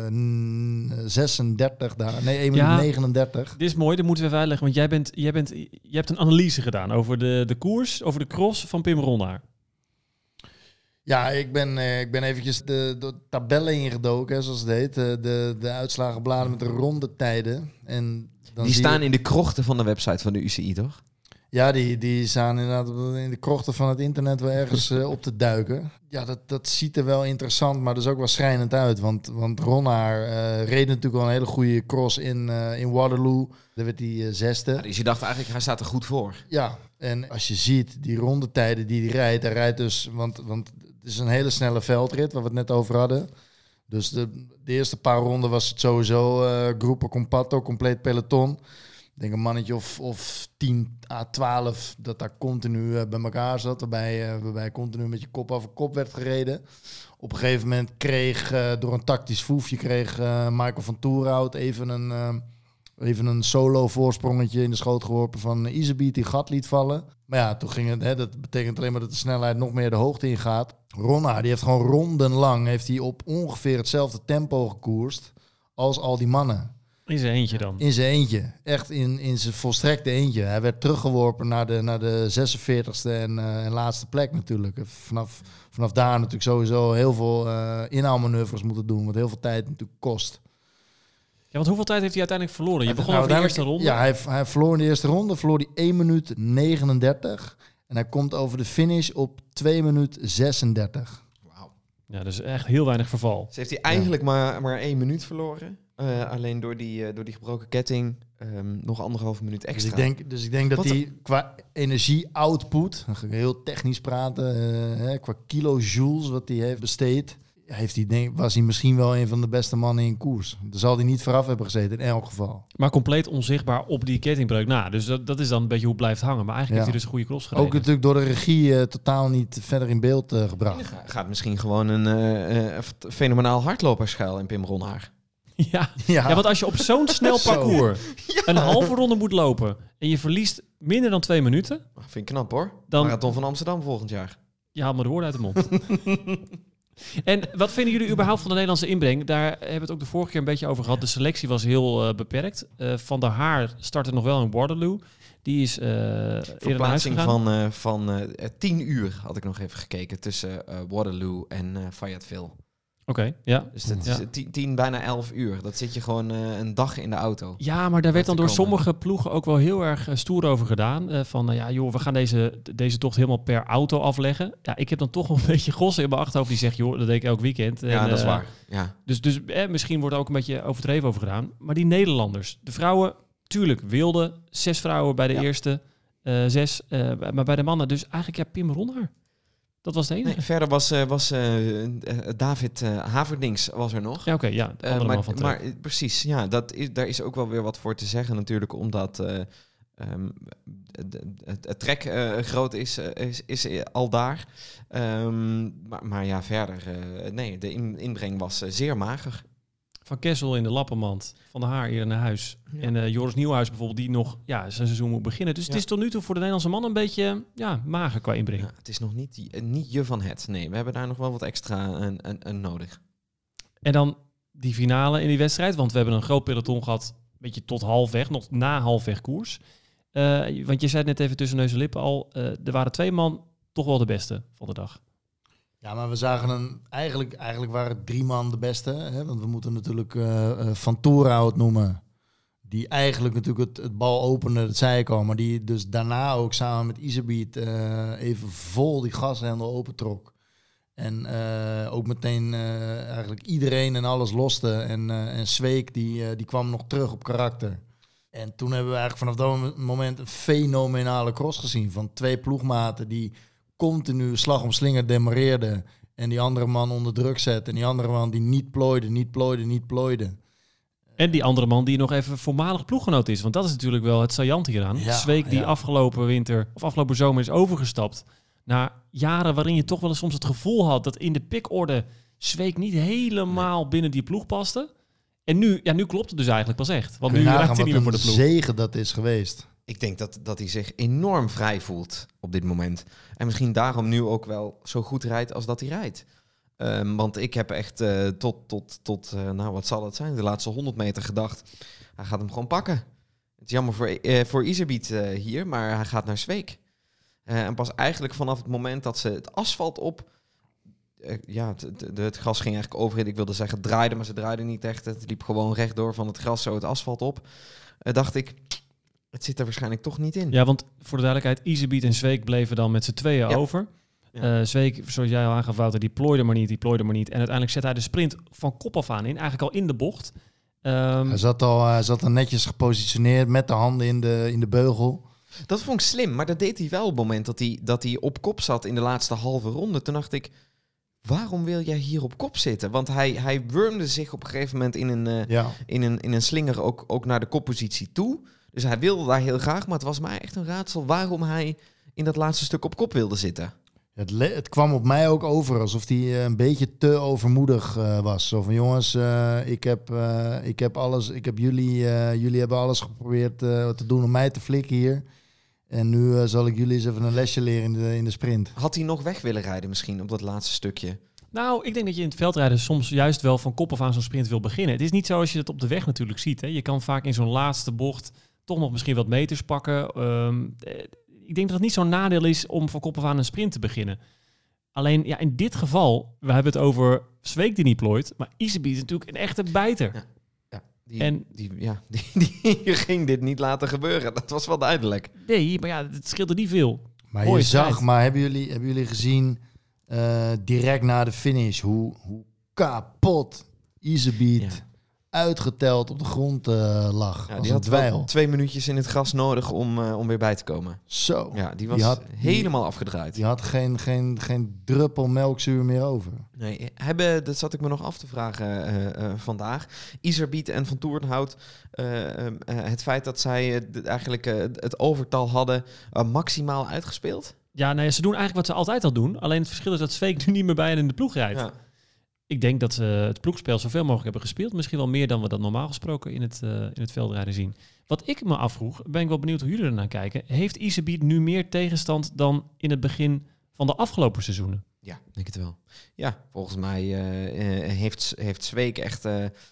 36 daar. Nee, 1 minuut 39. Dit is mooi, dat moeten we even uitleggen. Want jij hebt een analyse gedaan over de koers, over de cross van Pim Ronhaar. Ja, ik ben eventjes de tabellen ingedoken, hè, zoals het heet. De uitslagenbladen met de rondetijden. En dan Die staan in de krochten van de website van de UCI, toch? Ja, die staan inderdaad in de krochten van het internet wel ergens op te duiken. Ja, dat ziet er wel interessant, maar dat is ook wel schrijnend uit. Want Ronhaar reed natuurlijk wel een hele goede cross in Waterloo. Daar werd hij 6e. Ja, dus je dacht eigenlijk, hij staat er goed voor. Ja, en als je ziet die rondetijden die hij rijdt dus... Want het is een hele snelle veldrit, waar we het net over hadden. Dus de eerste paar ronden was het sowieso Gruppo Compatto, compleet peloton. Ik denk een mannetje of 10 à 12 dat daar continu bij elkaar zat. Waarbij continu met je kop over kop werd gereden. Op een gegeven moment kreeg door een tactisch foefje Michael van Toerhout even een solo voorsprongetje in de schoot geworpen van Iserbyt die gat liet vallen. Maar ja, toen ging het, dat betekent alleen maar dat de snelheid nog meer de hoogte ingaat. Ronhaar, die heeft gewoon rondenlang op ongeveer hetzelfde tempo gekoerst als al die mannen. In zijn eentje dan? In zijn eentje. Echt in zijn volstrekte eentje. Hij werd teruggeworpen naar de 46e en laatste plek natuurlijk. Vanaf daar natuurlijk sowieso heel veel inhaalmanoeuvres moeten doen. Wat heel veel tijd natuurlijk kost. Ja, want hoeveel tijd heeft hij uiteindelijk verloren? Je begon over de eerste ronde. Ja, hij verloor in de eerste ronde. Verloor hij 1 minuut 39. En hij komt over de finish op 2 minuut 36. Wauw. Ja, dus echt heel weinig verval. Dus heeft hij eigenlijk maar 1 minuut verloren. Alleen door die gebroken ketting nog 1,5 minuut extra. Dus ik denk dat hij qua energie-output, dan ga ik heel technisch praten, qua kilojoules wat hij heeft besteed, was hij misschien wel een van de beste mannen in koers. Daar zal hij niet vooraf hebben gezeten in elk geval. Maar compleet onzichtbaar op die kettingbreuk na. Dus dat is dan een beetje hoe het blijft hangen. Maar eigenlijk heeft hij dus een goede cross gereden. Ook natuurlijk door de regie totaal niet verder in beeld gebracht. Gaat misschien gewoon een fenomenaal hardloperschuil in Pim Ronhaar. Ja, want als je op zo'n snel parcours een halve ronde moet lopen en je verliest minder dan 2 minuten... Vind ik knap hoor. Dan Marathon van Amsterdam volgend jaar. Je haalt me de woorden uit de mond. En wat vinden jullie überhaupt van de Nederlandse inbreng? Daar hebben we het ook de vorige keer een beetje over gehad. De selectie was heel beperkt. Van der Haar startte nog wel in Waterloo. Die is verplaatsing van 10 uur had ik nog even gekeken tussen Waterloo en Fayetteville. Oké, ja. Dus dat is 10, bijna 11 uur. Dat zit je gewoon een dag in de auto. Ja, maar daar werd dan door sommige ploegen ook wel heel erg stoer over gedaan. We gaan deze tocht helemaal per auto afleggen. Ja, ik heb dan toch wel een beetje gossen in mijn achterhoofd die zegt, joh, dat deed ik elk weekend. Ja, dat is waar. Ja. Dus misschien wordt er ook een beetje overdreven over gedaan. Maar die Nederlanders, de vrouwen, tuurlijk wilde 6 vrouwen bij de eerste 6. Maar bij de mannen dus eigenlijk Pim Ronhaar. Dat was de enige. Nee, verder was David Haverdings was er nog. Ja, oké. Ja, de andere man van Trek. Maar precies, ja, daar is ook wel weer wat voor te zeggen natuurlijk. Omdat Het trek groot is al daar. Maar ja, verder... de inbreng was zeer mager. Van Kessel in de lappenmand, Van der Haar hier naar huis. Ja. En Joris Nieuwhuis bijvoorbeeld, die nog zijn seizoen moet beginnen. Dus het is tot nu toe voor de Nederlandse man een beetje mager qua inbreng. Ja, het is nog niet je van het. Nee, we hebben daar nog wel wat extra nodig. En dan die finale in die wedstrijd, want we hebben een groot peloton gehad, een beetje tot halfweg, nog na halfweg koers. Want je zei het net even tussen neus en lippen al, er waren 2 man toch wel de beste van de dag. Ja, maar we zagen eigenlijk waren 3 man de beste. Hè? Want we moeten natuurlijk Van Toerhout noemen. Die eigenlijk natuurlijk het bal opende, dat zei ik al. Maar die dus daarna ook samen met Iserbyt even vol die gashendel opentrok. En ook meteen eigenlijk iedereen en alles loste. En Zweek die kwam nog terug op karakter. En toen hebben we eigenlijk vanaf dat moment een fenomenale cross gezien. Van 2 ploegmaten die continu slag om slinger demareerden. En die andere man onder druk zette. En die andere man die niet plooide. En die andere man die nog even voormalig ploeggenoot is. Want dat is natuurlijk wel het saillante hieraan. Ja, Zweek die afgelopen zomer is overgestapt. Na jaren waarin je toch wel eens soms het gevoel had dat in de pikorde Zweek niet helemaal binnen die ploeg paste. En nu klopt het dus eigenlijk pas echt. Want nu raakt hij niet meer voor de ploeg. Zegen dat is geweest. Ik denk dat hij zich enorm vrij voelt op dit moment. En misschien daarom nu ook wel zo goed rijdt als dat hij rijdt. Want ik heb echt tot wat zal het zijn, de laatste 100 meter gedacht. Hij gaat hem gewoon pakken. Het is jammer voor Iserbyt hier, maar hij gaat naar Zweek. En pas eigenlijk vanaf het moment dat ze het asfalt op... het gras ging eigenlijk overheen. Ik wilde zeggen draaide, maar ze draaide niet echt. Het liep gewoon rechtdoor van het gras zo het asfalt op. Dacht ik... Het zit er waarschijnlijk toch niet in. Ja, want voor de duidelijkheid, Iserbyt en Zweek bleven dan met z'n tweeën over. Ja. Zweek, zoals jij al aangaf, Wouter, die plooide maar niet. En uiteindelijk zet hij de sprint van kop af aan in, eigenlijk al in de bocht. Hij zat al netjes gepositioneerd met de handen in de beugel. Dat vond ik slim, maar dat deed hij wel op het moment dat hij op kop zat in de laatste halve ronde. Toen dacht ik, waarom wil jij hier op kop zitten? Want hij wurmde zich op een gegeven moment in een slinger ook naar de koppositie toe. Dus hij wilde daar heel graag, maar het was mij echt een raadsel waarom hij in dat laatste stuk op kop wilde zitten. Het kwam op mij ook over alsof hij een beetje te overmoedig was. Zo van jongens, ik heb alles, jullie hebben alles geprobeerd te doen om mij te flikken hier. En nu zal ik jullie eens even een lesje leren in de sprint. Had hij nog weg willen rijden misschien op dat laatste stukje? Nou, ik denk dat je in het veldrijden soms juist wel van kop af aan zo'n sprint wil beginnen. Het is niet zo als je het op de weg natuurlijk ziet. Hè. Je kan vaak in zo'n laatste bocht toch nog misschien wat meters pakken. Ik denk dat het niet zo'n nadeel is om van kop af aan een sprint te beginnen. Alleen, in dit geval, we hebben het over Zweek die niet plooit, maar Iserbyt is natuurlijk een echte bijter. Die ging dit niet laten gebeuren. Dat was wel duidelijk. Nee, maar het scheelde niet veel. Maar hebben jullie gezien direct na de finish hoe kapot Iserbyt uitgeteld op de grond lag. Ja, die had wel 2 minuutjes in het gras nodig om weer bij te komen. Zo. Ja, die was helemaal afgedraaid. Die had geen druppel melkzuur meer over. Nee, dat zat ik me nog af te vragen vandaag. Iserbyt en Van Toerhout, het feit dat zij eigenlijk het overtal hadden maximaal uitgespeeld? Ja, ze doen eigenlijk wat ze altijd al doen. Alleen het verschil is dat Zweek nu niet meer bij hen in de ploeg rijdt. Ja. Ik denk dat ze het ploegspel zoveel mogelijk hebben gespeeld. Misschien wel meer dan we dat normaal gesproken in het veldrijden zien. Wat ik me afvroeg, ben ik wel benieuwd hoe jullie ernaar kijken. Heeft Iserbyt nu meer tegenstand dan in het begin van de afgelopen seizoenen? Ja, denk het wel. Ja, volgens mij heeft Zweek echt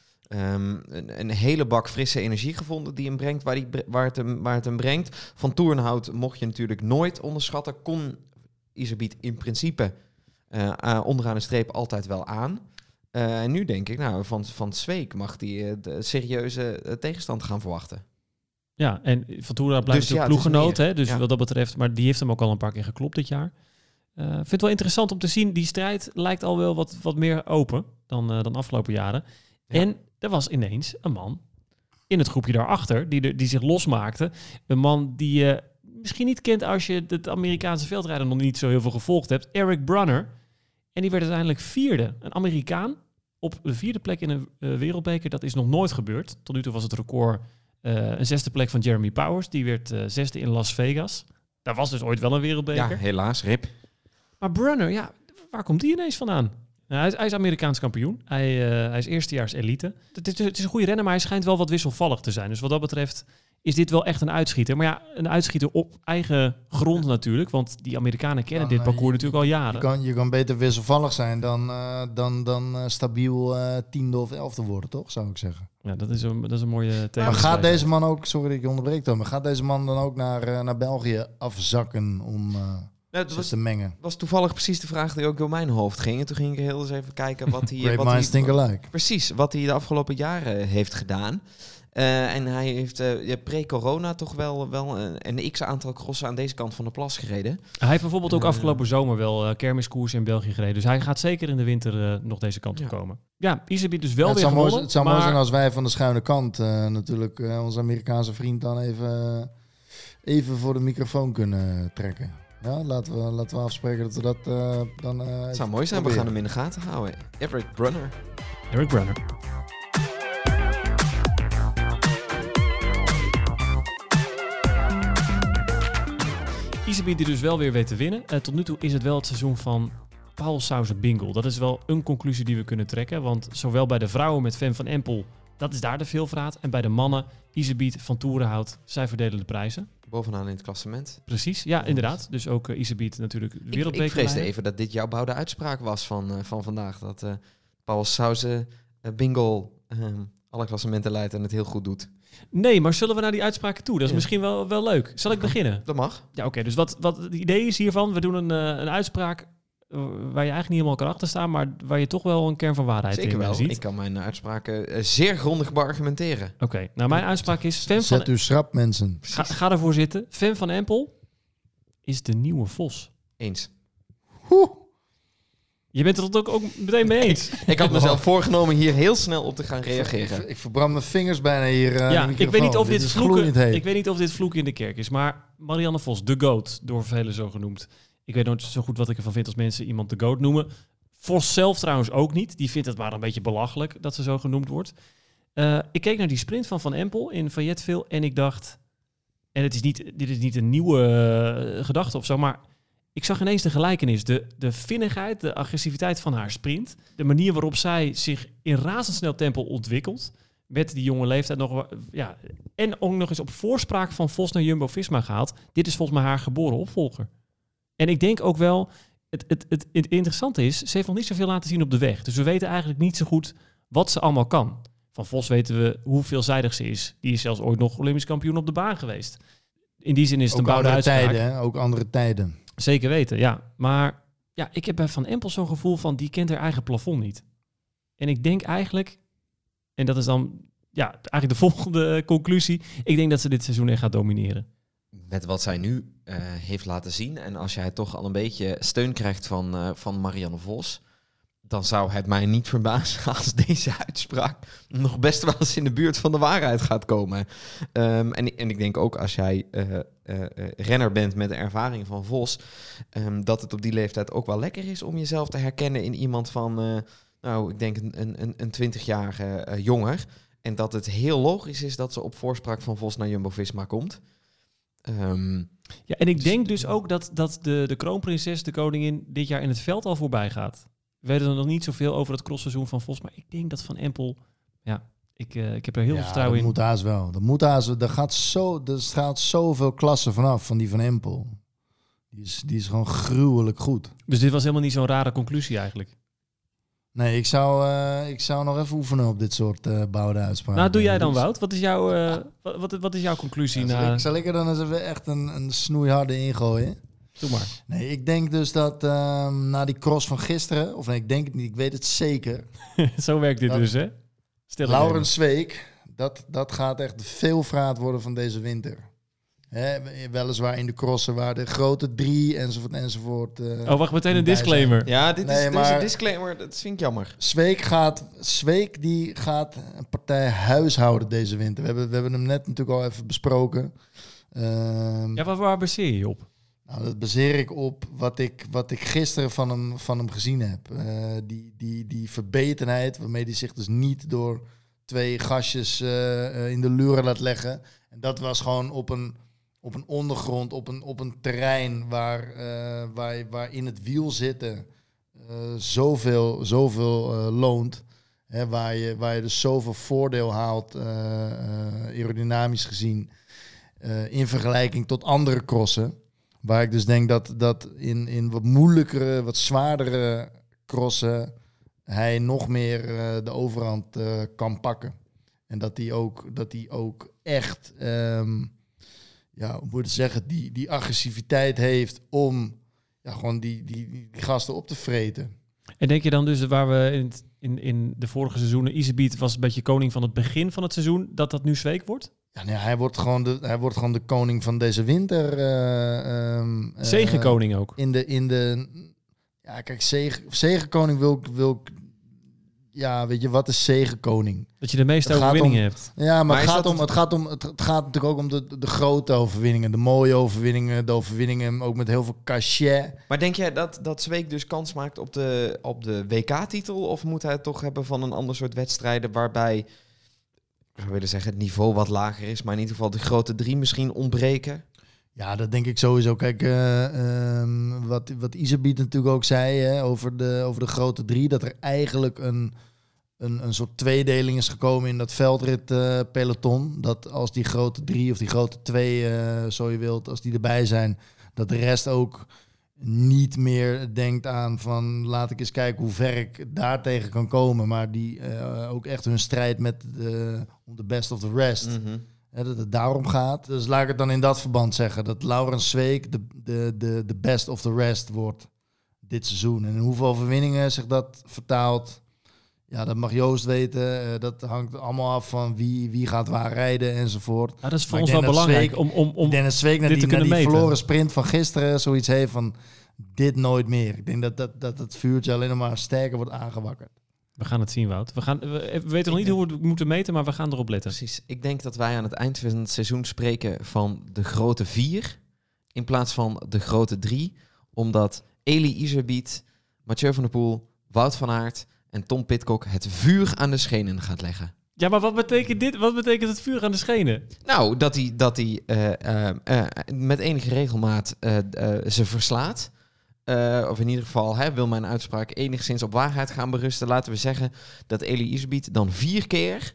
een hele bak frisse energie gevonden die hem brengt waar het hem brengt. Van Toerhout mocht je natuurlijk nooit onderschatten. Kon Iserbyt in principe onderaan de streep altijd wel aan. En nu denk ik, van Zweek mag hij de serieuze tegenstand gaan verwachten. Ja, en Van Toerhout blijft natuurlijk ploeggenoot. Hè? Dus wat dat betreft, maar die heeft hem ook al een paar keer geklopt dit jaar. Ik vind het wel interessant om te zien, die strijd lijkt al wel wat meer open dan afgelopen jaren. Ja. En er was ineens een man in het groepje daarachter die zich losmaakte. Een man die je misschien niet kent als je het Amerikaanse veldrijden nog niet zo heel veel gevolgd hebt. Eric Brunner. En die werd uiteindelijk 4e. Een Amerikaan op de 4e plek in een wereldbeker. Dat is nog nooit gebeurd. Tot nu toe was het record Een 6e plek van Jeremy Powers. Die werd 6e in Las Vegas. Daar was dus ooit wel een wereldbeker. Ja, helaas, rip. Maar Brunner, ja, waar komt die ineens vandaan? Nou, hij is Amerikaans kampioen. Hij is eerstejaars elite. Het is een goede renner, maar hij schijnt wel wat wisselvallig te zijn. Dus wat dat betreft is dit wel echt een uitschieter. Maar ja, een uitschieter op eigen grond natuurlijk. Want die Amerikanen kennen dit parcours natuurlijk al jaren. Je kan beter wisselvallig zijn dan stabiel 10e of 11e worden, toch? Zou ik zeggen. Ja, dat is een mooie thema. Maar gaat deze man ook, sorry dat ik je onderbreek, Tom, maar gaat deze man dan ook naar België afzakken om te mengen? Dat was toevallig precies de vraag die ook door mijn hoofd ging. En toen ging ik heel eens even kijken wat hij... Great minds think alike. Precies, wat hij de afgelopen jaren heeft gedaan. En hij heeft pre-corona toch wel een x-aantal crossen aan deze kant van de plas gereden. Hij heeft bijvoorbeeld ook afgelopen zomer wel kermiskoers in België gereden. Dus hij gaat zeker in de winter nog deze kant op komen. Ja, Iserbyt dus wel weer gewonnen. Het zou mooi zijn als wij van de schuine kant natuurlijk onze Amerikaanse vriend dan even voor de microfoon kunnen trekken. Ja, laten we afspreken dat we dat dan... Het zou mooi zijn, we gaan hem in de gaten houden. Eric Brunner. Iserbyt die dus wel weer weet te winnen. Tot nu toe is het wel het seizoen van Paul Sauze-Bingle. Dat is wel een conclusie die we kunnen trekken. Want zowel bij de vrouwen met Fem van Empel, dat is daar de veelvraat. En bij de mannen, Iserbyt, Van Toerenhout, zij verdelen de prijzen. Bovenaan in het klassement. Precies, ja, inderdaad. Dus ook Iserbyt natuurlijk wereldbeker. Ik vreesde even dat dit jouw bouwde uitspraak was van vandaag. Dat Paul Sauze-Bingle alle klassementen leidt en het heel goed doet. Nee, maar zullen we naar die uitspraken toe? Dat is misschien wel leuk. Zal ik beginnen? Dat mag. Ja, oké. Dus wat het idee is hiervan, we doen een uitspraak waar je eigenlijk niet helemaal kan achter staan, maar waar je toch wel een kern van waarheid Zeker in wel. ziet. Ik kan mijn uitspraken zeer grondig beargumenteren. Oké. Nou, mijn uitspraak is... Zet u schrap, mensen. Ga ervoor zitten. Fem van Empel is de nieuwe Vos. Eens. Je bent het er ook meteen mee eens. Ik had mezelf voorgenomen hier heel snel op te gaan reageren. Ik verbrand mijn vingers bijna hier. Ik weet niet of dit vloeken in de kerk is, maar Marianne Vos, de GOAT, door velen zo genoemd. Ik weet nooit zo goed wat ik ervan vind als mensen iemand de GOAT noemen. Vos zelf trouwens ook niet. Die vindt het maar een beetje belachelijk dat ze zo genoemd wordt. Ik keek naar die sprint van Empel in Fayetteville en ik dacht... En dit is niet een nieuwe gedachte of zo, maar... Ik zag ineens de gelijkenis. De vinnigheid, de agressiviteit van haar sprint. De manier waarop zij zich in razendsnel tempo ontwikkelt. Met die jonge leeftijd nog... Ja, en ook nog eens op voorspraak van Vos naar Jumbo-Visma gehaald. Dit is volgens mij haar geboren opvolger. En ik denk ook wel... Het interessante is, ze heeft nog niet zoveel laten zien op de weg. Dus we weten eigenlijk niet zo goed wat ze allemaal kan. Van Vos weten we hoe veelzijdig ze is. Die is zelfs ooit nog Olympisch kampioen op de baan geweest. In die zin is het een bouwde uitspraak. Ook andere tijden. Zeker weten, ja. Maar ja, ik heb bij Van Empel zo'n gevoel van... die kent haar eigen plafond niet. En ik denk eigenlijk... en dat is dan eigenlijk de volgende conclusie... ik denk dat ze dit seizoen echt gaat domineren. Met wat zij nu heeft laten zien... en als jij toch al een beetje steun krijgt van Marianne Vos... dan zou het mij niet verbazen als deze uitspraak... nog best wel eens in de buurt van de waarheid gaat komen. En ik denk ook als jij... renner bent met de ervaring van Vos... dat het op die leeftijd ook wel lekker is om jezelf te herkennen in iemand van... ik denk een 20-jarige jonger. En dat het heel logisch is dat ze op voorspraak van Vos naar Jumbo-Visma komt. Ja, en ik denk dus ook dat de kroonprinses, de koningin... dit jaar in het veld al voorbij gaat. We weten er nog niet zoveel over het crossseizoen van Vos... maar ik denk dat Van Empel... ja. Ik heb er heel veel vertrouwen in. Dat moet haast wel. Er gaat zoveel klassen vanaf van die Van Empel. Die is gewoon gruwelijk goed. Dus dit was helemaal niet zo'n rare conclusie eigenlijk? Nee, ik zou nog even oefenen op dit soort bouwde uitspraken. Nou, doe jij dan, Wout? Wat is jouw conclusie? Zal ik er dan eens even echt een snoeiharde ingooien? Doe maar. Nee, ik denk dus dat na die cross van gisteren... of nee, ik denk het niet, ik weet het zeker. Zo werkt dit dus, hè? Laurens Zweek, dat gaat echt de veelvraat worden van deze winter. Weliswaar in de crossen waar de grote 3 enzovoort. Wacht, meteen een disclaimer. Ja, dit is een disclaimer. Dat vind ik jammer. Zweek gaat een partij huishouden deze winter. We hebben hem net natuurlijk al even besproken. Waar baseer je op? Nou, dat baseer ik op wat ik gisteren van hem gezien heb. Die verbetenheid waarmee hij zich dus niet door 2 gastjes in de luren laat leggen. En dat was gewoon op een ondergrond, op een terrein waar in het wiel zitten zoveel loont. Hè, waar je dus zoveel voordeel haalt, aerodynamisch gezien, in vergelijking tot andere crossen. Waar ik dus denk dat in wat moeilijkere, wat zwaardere crossen hij nog meer de overhand kan pakken. En dat hij ook echt, hoe moet ik zeggen, die agressiviteit heeft om gewoon die gasten op te vreten. En denk je dan dus, waar we in de vorige seizoenen, Iserbyt was een beetje koning van het begin van het seizoen, dat nu Sweeck wordt? Ja, nee, hij wordt gewoon de koning van deze winter. Zegenkoning ook. Kijk, zegenkoning wil ik. Ja, weet je, wat is zegenkoning? Dat je de meeste overwinningen hebt. Ja, maar het gaat natuurlijk ook om de grote overwinningen. De mooie overwinningen. De overwinningen ook met heel veel cachet. Maar denk jij dat Sweeck dus kans maakt op de WK-titel? Of moet hij het toch hebben van een ander soort wedstrijden waarbij, ik zou willen zeggen, het niveau wat lager is, maar in ieder geval de grote 3 misschien ontbreken? Ja, dat denk ik sowieso. Kijk, wat Iserbyt natuurlijk ook zei, hè, over de grote 3, dat er eigenlijk een soort tweedeling is gekomen in dat veldrit-peloton. Dat als die grote 3 of die grote 2, zo je wilt, als die erbij zijn, dat de rest ook niet meer denkt aan van laat ik eens kijken hoe ver ik daar tegen kan komen. Maar die ook echt hun strijd met om de best of the rest. Mm-hmm. Dat het daarom gaat. Dus laat ik het dan in dat verband zeggen. Dat Laurens Sweeck de best of the rest wordt dit seizoen. En hoeveel overwinningen zich dat vertaalt, ja, dat mag Joost weten. Dat hangt allemaal af van wie gaat waar rijden enzovoort. Ja, dat is voor ons wel belangrijk om Dennis Sweeck dit te kunnen meten. Verloren sprint van gisteren zoiets heeft van dit nooit meer. Ik denk dat het vuurtje alleen nog maar sterker wordt aangewakkerd. We gaan het zien, Wout. We weten nog niet hoe we het moeten meten, maar we gaan erop letten. Precies. Ik denk dat wij aan het eind van het seizoen spreken van de grote 4 in plaats van de grote 3. Omdat Eli Iserbyt, Mathieu van der Poel, Wout van Aert en Tom Pidcock het vuur aan de schenen gaat leggen. Ja, maar wat betekent dit? Wat betekent het vuur aan de schenen? Nou, dat hij met enige regelmaat ze verslaat. Of in ieder geval wil mijn uitspraak enigszins op waarheid gaan berusten. Laten we zeggen dat Eli Iserbyt dan 4 keer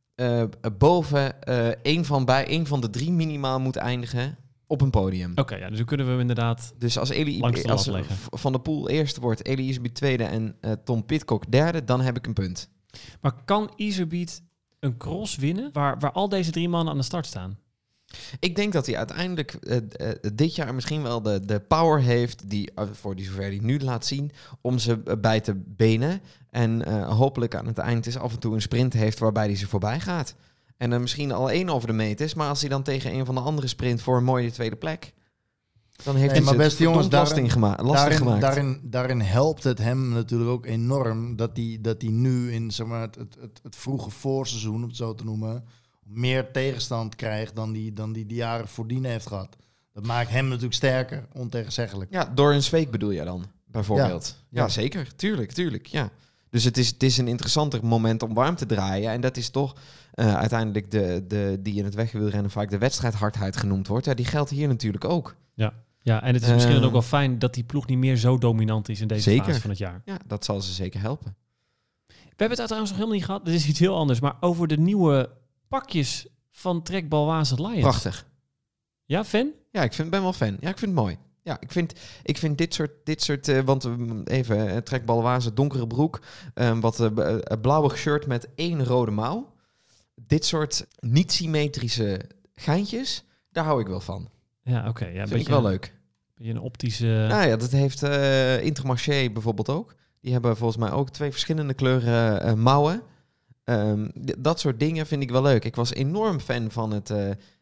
boven een van de 3 minimaal moet eindigen op een podium. Oké, ja, dus dan kunnen we hem inderdaad. Dus als Van der Poel eerste wordt, Eli Iserbyt tweede en Tom Pidcock derde, dan heb ik een punt. Maar kan Iserbyt een cross winnen waar al deze 3 mannen aan de start staan? Ik denk dat hij uiteindelijk dit jaar misschien wel de power heeft, voor zover hij nu laat zien, om ze bij te benen. En hopelijk aan het eind is af en toe een sprint heeft waarbij hij ze voorbij gaat. En er misschien al 1 over de meet is, maar als hij dan tegen een van de andere sprint voor een mooie tweede plek, dan heeft hij beste jongens, lastig gemaakt. Daarin helpt het hem natuurlijk ook enorm dat hij nu in zeg maar, het vroege voorseizoen, om het zo te noemen, meer tegenstand krijgt dan die jaren voordien heeft gehad. Dat maakt hem natuurlijk sterker, ontegenzeggelijk. Ja, door een Sweeck bedoel je dan, bijvoorbeeld? Ja, zeker. Tuurlijk, ja. Dus het is een interessanter moment om warm te draaien. En dat is toch uiteindelijk die in het wegwielrennen vaak de wedstrijdhardheid genoemd wordt. Ja, die geldt hier natuurlijk ook. Ja, en het is misschien dan ook wel fijn dat die ploeg niet meer zo dominant is in deze fase van het jaar. Ja, dat zal ze zeker helpen. We hebben het trouwens nog helemaal niet gehad. Dit is iets heel anders. Maar over de nieuwe pakjes van Trek Baloise Alliance. Prachtig. Ja, fan? Ja, ben wel fan. Ja, ik vind het mooi. Ja, ik vind dit soort want even Trek Baloise donkere broek, blauwig shirt met 1 rode mouw. Dit soort niet-symmetrische geintjes, daar hou ik wel van. Ja, oké. Ja, vind ik wel leuk. Een optische. Nou ja, dat heeft Intermarché bijvoorbeeld ook. Die hebben volgens mij ook 2 verschillende kleuren mouwen. Dat soort dingen vind ik wel leuk. Ik was enorm fan van het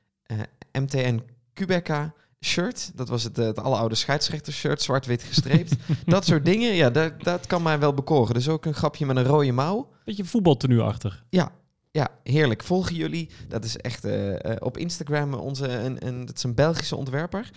MTN Quebeca shirt. Dat was het alleroude scheidsrechter-shirt, zwart-wit gestreept. Dat soort dingen, ja, dat kan mij wel bekoren. Dus ook een grapje met een rode mouw. Beetje voetbaltenue-achtig. Ja, heerlijk. Volgen jullie? Dat is echt op Instagram dat is een Belgische ontwerper.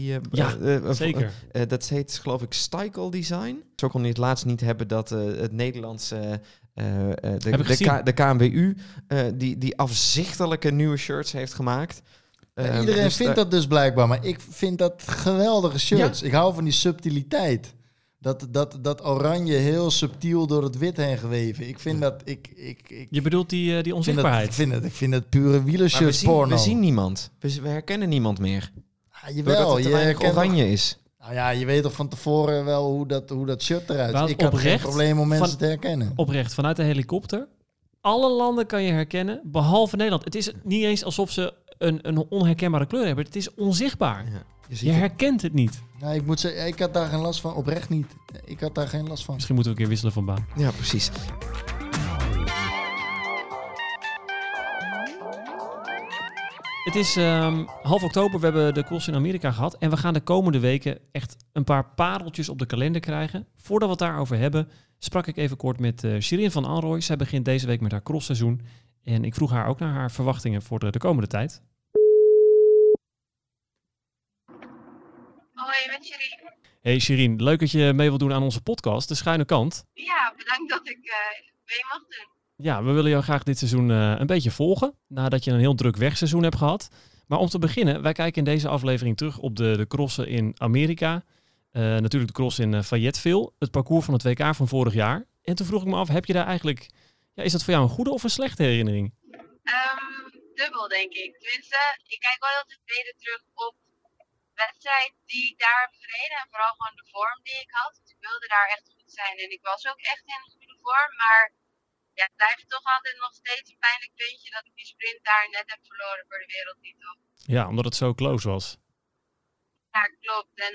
Zeker. Dat heet, geloof ik, Stycle Design. Zo kon je het laatst niet hebben dat het Nederlandse de KNWU die afzichtelijke nieuwe shirts heeft gemaakt. Iedereen vindt dat dus blijkbaar, maar ik vind dat geweldige shirts. Ja? Ik hou van die subtiliteit. Dat oranje heel subtiel door het wit heen geweven. Ik vind dat... Je bedoelt die onzichtbaarheid? Ik vind het pure wielershirts porno. We zien niemand. We herkennen niemand meer. Jawel, je herkent oranje is. Nou ja, je weet toch van tevoren wel hoe dat shirt eruit ziet. Ik had geen probleem om mensen te herkennen. Oprecht, vanuit de helikopter. Alle landen kan je herkennen, behalve Nederland. Het is niet eens alsof ze een onherkenbare kleur hebben. Het is onzichtbaar. Ja, je herkent het niet. Nou, ik moet zeggen, ik had daar geen last van. Oprecht niet. Ik had daar geen last van. Misschien moeten we een keer wisselen van baan. Ja, precies. Het is half oktober, we hebben de cross in Amerika gehad. En we gaan de komende weken echt een paar pareltjes op de kalender krijgen. Voordat we het daarover hebben, sprak ik even kort met Shirin van Anrooy. Zij begint deze week met haar crossseizoen. En ik vroeg haar ook naar haar verwachtingen voor de komende tijd. Hoi, met Shirin. Hey Shirin, leuk dat je mee wilt doen aan onze podcast, De Schuine Kant. Ja, bedankt dat ik mee mag doen. Ja, we willen jou graag dit seizoen een beetje volgen, nadat je een heel druk wegseizoen hebt gehad. Maar om te beginnen, wij kijken in deze aflevering terug op de crossen in Amerika. Natuurlijk de cross in Fayetteville, het parcours van het WK van vorig jaar. En toen vroeg ik me af, heb je daar eigenlijk... Ja, is dat voor jou een goede of een slechte herinnering? Dubbel, denk ik. Tenminste, ik kijk wel altijd beter terug op de wedstrijd die ik daar heb gereden. En vooral gewoon de vorm die ik had. Want ik wilde daar echt goed zijn. En ik was ook echt in goede vorm, maar... Ja, het blijft toch altijd nog steeds een pijnlijk puntje dat ik die sprint daar net heb verloren voor de wereldtitel. Ja, omdat het zo close was. Ja, klopt. En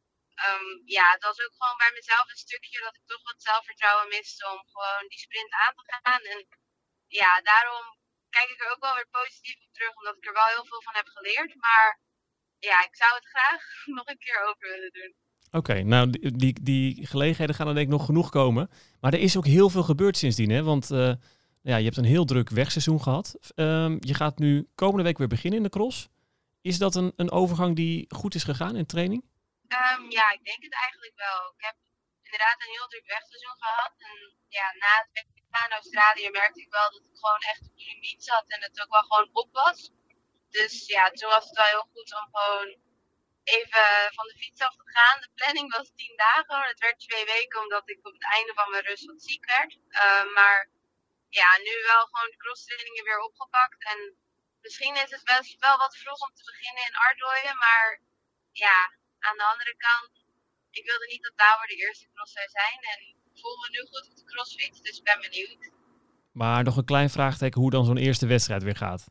het was ook gewoon bij mezelf een stukje dat ik toch wat zelfvertrouwen miste om gewoon die sprint aan te gaan. En ja, daarom kijk ik er ook wel weer positief op terug, omdat ik er wel heel veel van heb geleerd. Maar ja, ik zou het graag nog een keer over willen doen. Oké, nou die gelegenheden gaan er denk ik nog genoeg komen. Maar er is ook heel veel gebeurd sindsdien, hè? Want je hebt een heel druk wegseizoen gehad. Je gaat nu komende week weer beginnen in de cross. Is dat een overgang die goed is gegaan in training? Ja, ik denk het eigenlijk wel. Ik heb inderdaad een heel druk wegseizoen gehad. En ja, na het WK in Australië merkte ik wel dat ik gewoon echt op de limiet zat en het ook wel gewoon op was. Dus ja, toen was het wel heel goed om gewoon even van de fiets af te gaan. De planning was 10 dagen. Het werd 2 weken omdat ik op het einde van mijn rust wat ziek werd. Maar ja, nu wel gewoon de crosstrainingen weer opgepakt. En misschien is het best wel wat vroeg om te beginnen in Ardooien. Maar ja, aan de andere kant, ik wilde niet dat Douwer de eerste cross zou zijn. En ik voel me nu goed op de crossfiets, dus ik ben benieuwd. Maar nog een klein vraagteken hoe dan zo'n eerste wedstrijd weer gaat.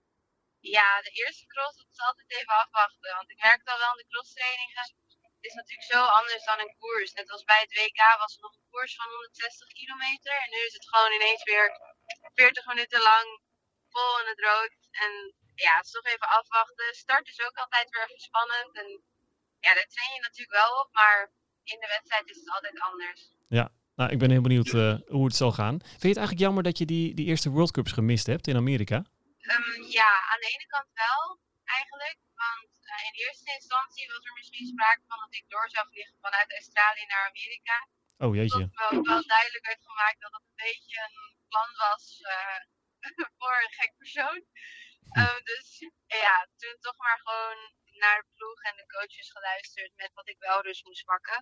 Ja, de eerste cross, dat is altijd even afwachten. Want ik merkte al wel in de crosstrainingen, het is natuurlijk zo anders dan een koers. Net als bij het WK was er nog een koers van 160 kilometer. En nu is het gewoon ineens weer 40 minuten lang vol in het rood. En ja, het is toch even afwachten. Start is ook altijd weer even spannend. En ja, daar train je natuurlijk wel op, maar in de wedstrijd is het altijd anders. Ja, nou, ik ben heel benieuwd hoe het zal gaan. Vind je het eigenlijk jammer dat je die eerste World Cups gemist hebt in Amerika? Ja, aan de ene kant wel, eigenlijk. Want in eerste instantie was er misschien sprake van dat ik door zou vliegen vanuit Australië naar Amerika. Oh jeetje. Tot wel duidelijk werd gemaakt dat het een beetje een plan was voor een gek persoon. Dus ja, toen toch maar gewoon naar de ploeg en de coaches geluisterd met wat ik wel rust moest pakken.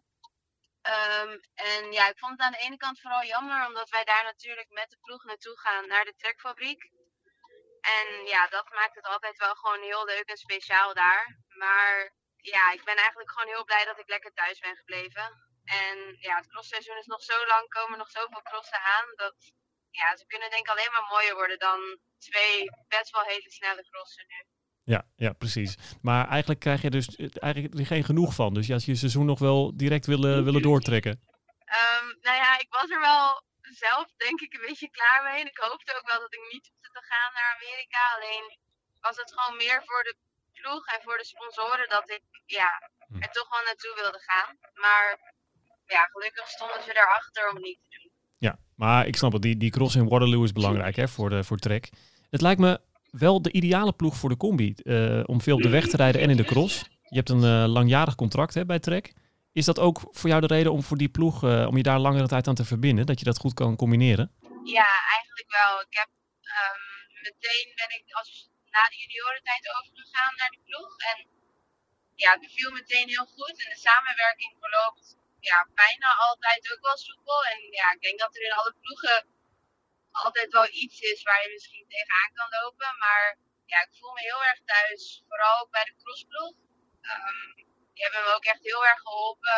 En ja, ik vond het aan de ene kant vooral jammer, omdat wij daar natuurlijk met de ploeg naartoe gaan naar de trekfabriek. En ja, dat maakt het altijd wel gewoon heel leuk en speciaal daar. Maar ja, ik ben eigenlijk gewoon heel blij dat ik lekker thuis ben gebleven. En ja, het crossseizoen is nog zo lang, komen nog zoveel crossen aan. Dat ja, ze kunnen denk ik alleen maar mooier worden dan 2 best wel hele snelle crossen nu. Ja, precies. Maar eigenlijk krijg je dus eigenlijk geen genoeg van. Dus je had je seizoen nog wel direct willen doortrekken. Nou ja, ik was er wel zelf denk ik een beetje klaar mee. En ik hoopte ook wel dat ik niet hoefde te gaan naar Amerika. Alleen was het gewoon meer voor de ploeg en voor de sponsoren dat ik er toch wel naartoe wilde gaan. Maar ja, gelukkig stonden ze erachter om het niet te doen. Ja, maar ik snap het. Die cross in Waterloo is belangrijk hè, voor Trek. Het lijkt me wel de ideale ploeg voor de combi. Om veel op de weg te rijden en in de cross. Je hebt een langjarig contract hè, bij Trek. Is dat ook voor jou de reden om voor die ploeg, om je daar langere tijd aan te verbinden? Dat je dat goed kan combineren? Ja, eigenlijk wel. Ik heb meteen ben ik na de juniorentijd overgegaan naar die ploeg. En ja, het beviel meteen heel goed. En de samenwerking verloopt bijna altijd ook wel soepel. En ja, ik denk dat er in alle ploegen altijd wel iets is waar je misschien tegenaan kan lopen. Maar ja, ik voel me heel erg thuis. Vooral ook bij de crossploeg. Die hebben me ook echt heel erg geholpen.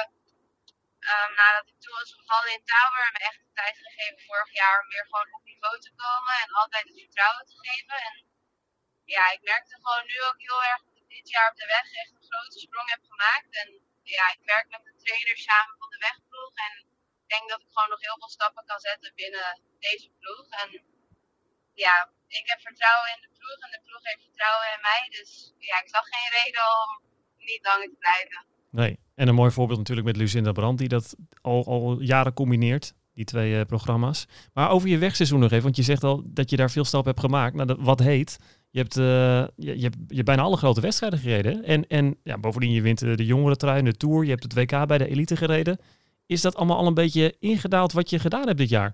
Nadat ik toen was gevallen in Tower, me echt de tijd gegeven vorig jaar om weer gewoon op niveau te komen en altijd het vertrouwen te geven. En ja, ik merkte gewoon nu ook heel erg dat ik dit jaar op de weg echt een grote sprong heb gemaakt. En ja, ik werk met de trainer samen van de wegploeg en ik denk dat ik gewoon nog heel veel stappen kan zetten binnen deze ploeg. En ja, ik heb vertrouwen in de ploeg en de ploeg heeft vertrouwen in mij. Dus ja, ik zag geen reden om niet langer te blijven. Nee, en een mooi voorbeeld natuurlijk met Lucinda Brandt, die dat al jaren combineert, die twee programma's. Maar over je wegseizoen nog even, want je zegt al dat je daar veel stappen hebt gemaakt. Nou, wat heet, je hebt bijna alle grote wedstrijden gereden. En ja, bovendien, je wint de jongerentrui, de Tour, je hebt het WK bij de elite gereden. Is dat allemaal al een beetje ingedaald wat je gedaan hebt dit jaar?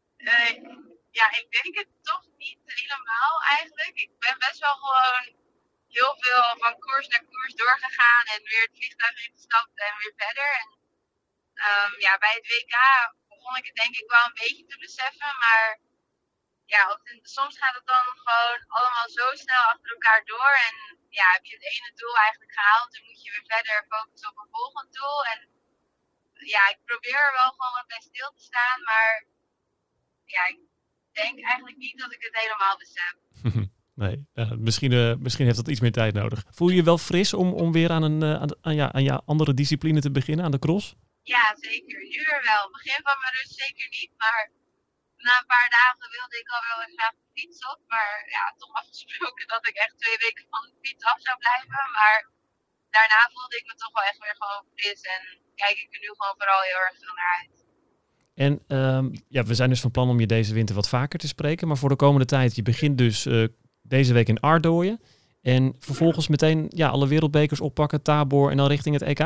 Ja, ik denk het toch niet helemaal eigenlijk. Ik ben best wel gewoon heel veel van koers naar koers doorgegaan en weer het vliegtuig ingestapt en weer verder. En bij het WK begon ik het denk ik wel een beetje te beseffen, maar ja, soms gaat het dan gewoon allemaal zo snel achter elkaar door en ja, heb je het ene doel eigenlijk gehaald, dan moet je weer verder focussen op een volgend doel. En ja, ik probeer er wel gewoon wat bij stil te staan, maar ja, ik denk eigenlijk niet dat ik het helemaal besef. Nee, misschien heeft dat iets meer tijd nodig. Voel je je wel fris om weer aan je andere discipline te beginnen, aan de cross? Ja, zeker. Nu er wel. Begin van mijn rust zeker niet, maar na een paar dagen wilde ik al wel weer graag de fiets op. Maar ja, toch afgesproken dat ik echt 2 weken van de fiets af zou blijven. Maar daarna voelde ik me toch wel echt weer gewoon fris en kijk ik er nu gewoon vooral heel erg veel naar uit. En we zijn dus van plan om je deze winter wat vaker te spreken. Maar voor de komende tijd, je begint dus deze week in Ardooien. En vervolgens meteen alle wereldbekers oppakken, Tabor en dan richting het EK?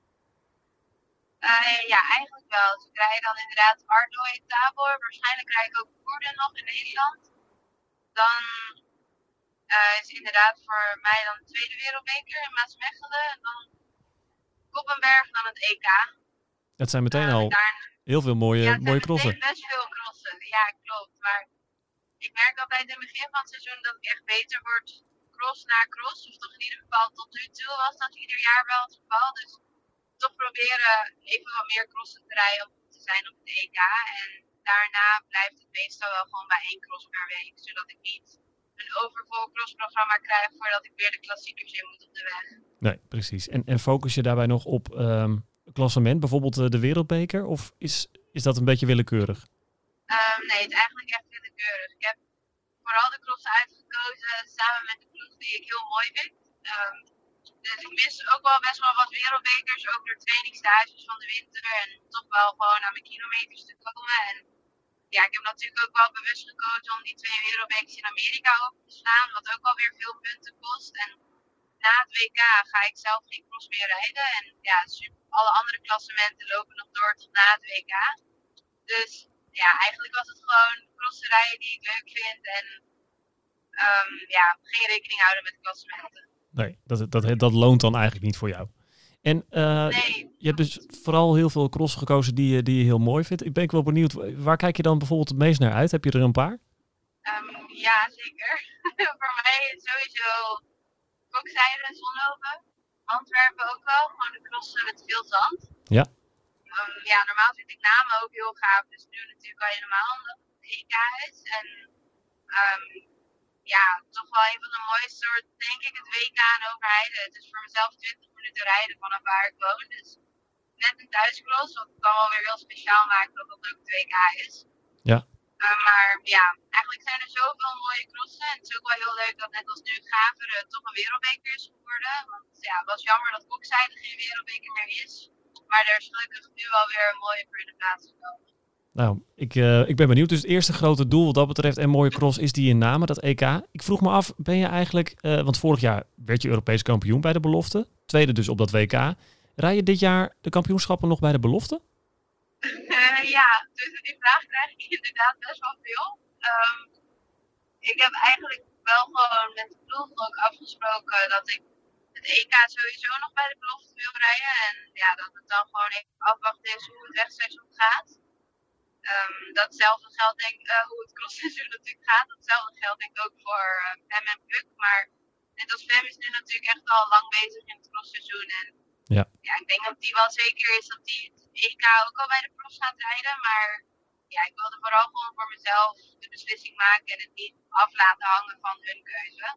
Ja, eigenlijk wel. Dus ik rij dan inderdaad Ardooien, Tabor. Waarschijnlijk rij ik ook Koerden nog in Nederland. Dan is inderdaad voor mij dan de tweede wereldbeker in Maasmechelen. En dan Koppenberg, dan het EK. Dat zijn meteen al heel veel mooie crossen. Ja, best veel crossen. Ja, klopt. Maar ik merk altijd in het begin van het seizoen dat ik echt beter word cross na cross. Of toch in ieder geval tot nu toe was dat ieder jaar wel het geval. Dus toch proberen even wat meer crossen te rijden om te zijn op het EK. En daarna blijft het meestal wel gewoon bij 1 cross per week. Zodat ik niet een overvol crossprogramma krijg voordat ik weer de klassiekers in moet op de weg. Nee, precies. En focus je daarbij nog op klassement, bijvoorbeeld de wereldbeker? Of is dat een beetje willekeurig? Nee, het is eigenlijk echt willekeurig. Ik heb vooral de crossen uitgekozen samen met de ploeg die ik heel mooi vind. Dus ik mis ook wel best wel wat wereldbekers, ook door trainingsstages van de winter en toch wel gewoon aan mijn kilometers te komen. En ja, ik heb natuurlijk ook wel bewust gekozen om die 2 wereldbekers in Amerika over te slaan, wat ook wel weer veel punten kost. En na het WK ga ik zelf geen cross meer rijden en ja, alle andere klassementen lopen nog door tot na het WK. Dus ja, eigenlijk was het gewoon crossen rijden die ik leuk vind en geen rekening houden met klassementen. Nee, dat loont dan eigenlijk niet voor jou. En je hebt dus vooral heel veel crossen gekozen die je heel mooi vindt. Ik ben wel benieuwd, waar kijk je dan bijvoorbeeld het meest naar uit? Heb je er een paar? Ja, zeker. Voor mij is sowieso Kokzijde en Zonhoven. Antwerpen ook wel, gewoon de crossen met veel zand. Ja. Normaal vind ik Namen ook heel gaaf, dus nu natuurlijk al helemaal omdat het EK is. En toch wel een van de mooiste soorten, denk ik, het WK in Overheide. Het is voor mezelf 20 minuten rijden vanaf waar ik woon. Dus net een thuiscross, wat het dan wel weer heel speciaal maakt dat dat ook het WK is. Ja. Maar eigenlijk zijn er zoveel mooie crossen. En het is ook wel heel leuk dat net als nu Gaveren toch een wereldbeker is geworden. Want het was jammer dat Kokzijde geen wereldbeker meer is. Maar er is gelukkig nu wel weer een mooie voor in de plaats gekomen. Nou, ik ben benieuwd. Dus het eerste grote doel wat dat betreft en mooie cross is die in Namen, dat EK. Ik vroeg me af, ben je eigenlijk, want vorig jaar werd je Europees kampioen bij de belofte. Tweede dus op dat WK. Rij je dit jaar de kampioenschappen nog bij de belofte? Ja, dus die vraag krijg ik inderdaad best wel veel. Ik heb eigenlijk wel gewoon met de ploeg ook afgesproken dat ik het EK sowieso nog bij de belofte wil rijden. En ja, dat het dan gewoon even afwachten is hoe het wegseizoen gaat. Datzelfde geldt denk ik, hoe het crossseizoen natuurlijk gaat. Datzelfde geldt denk ik ook voor Fem en Puk. Maar net als Fem is nu natuurlijk echt al lang bezig in het crossseizoen. En ja, ik denk dat die wel zeker is dat die het EK ook al bij de profs gaat rijden. Maar ja, ik wilde vooral gewoon voor mezelf de beslissing maken en het niet af laten hangen van hun keuze.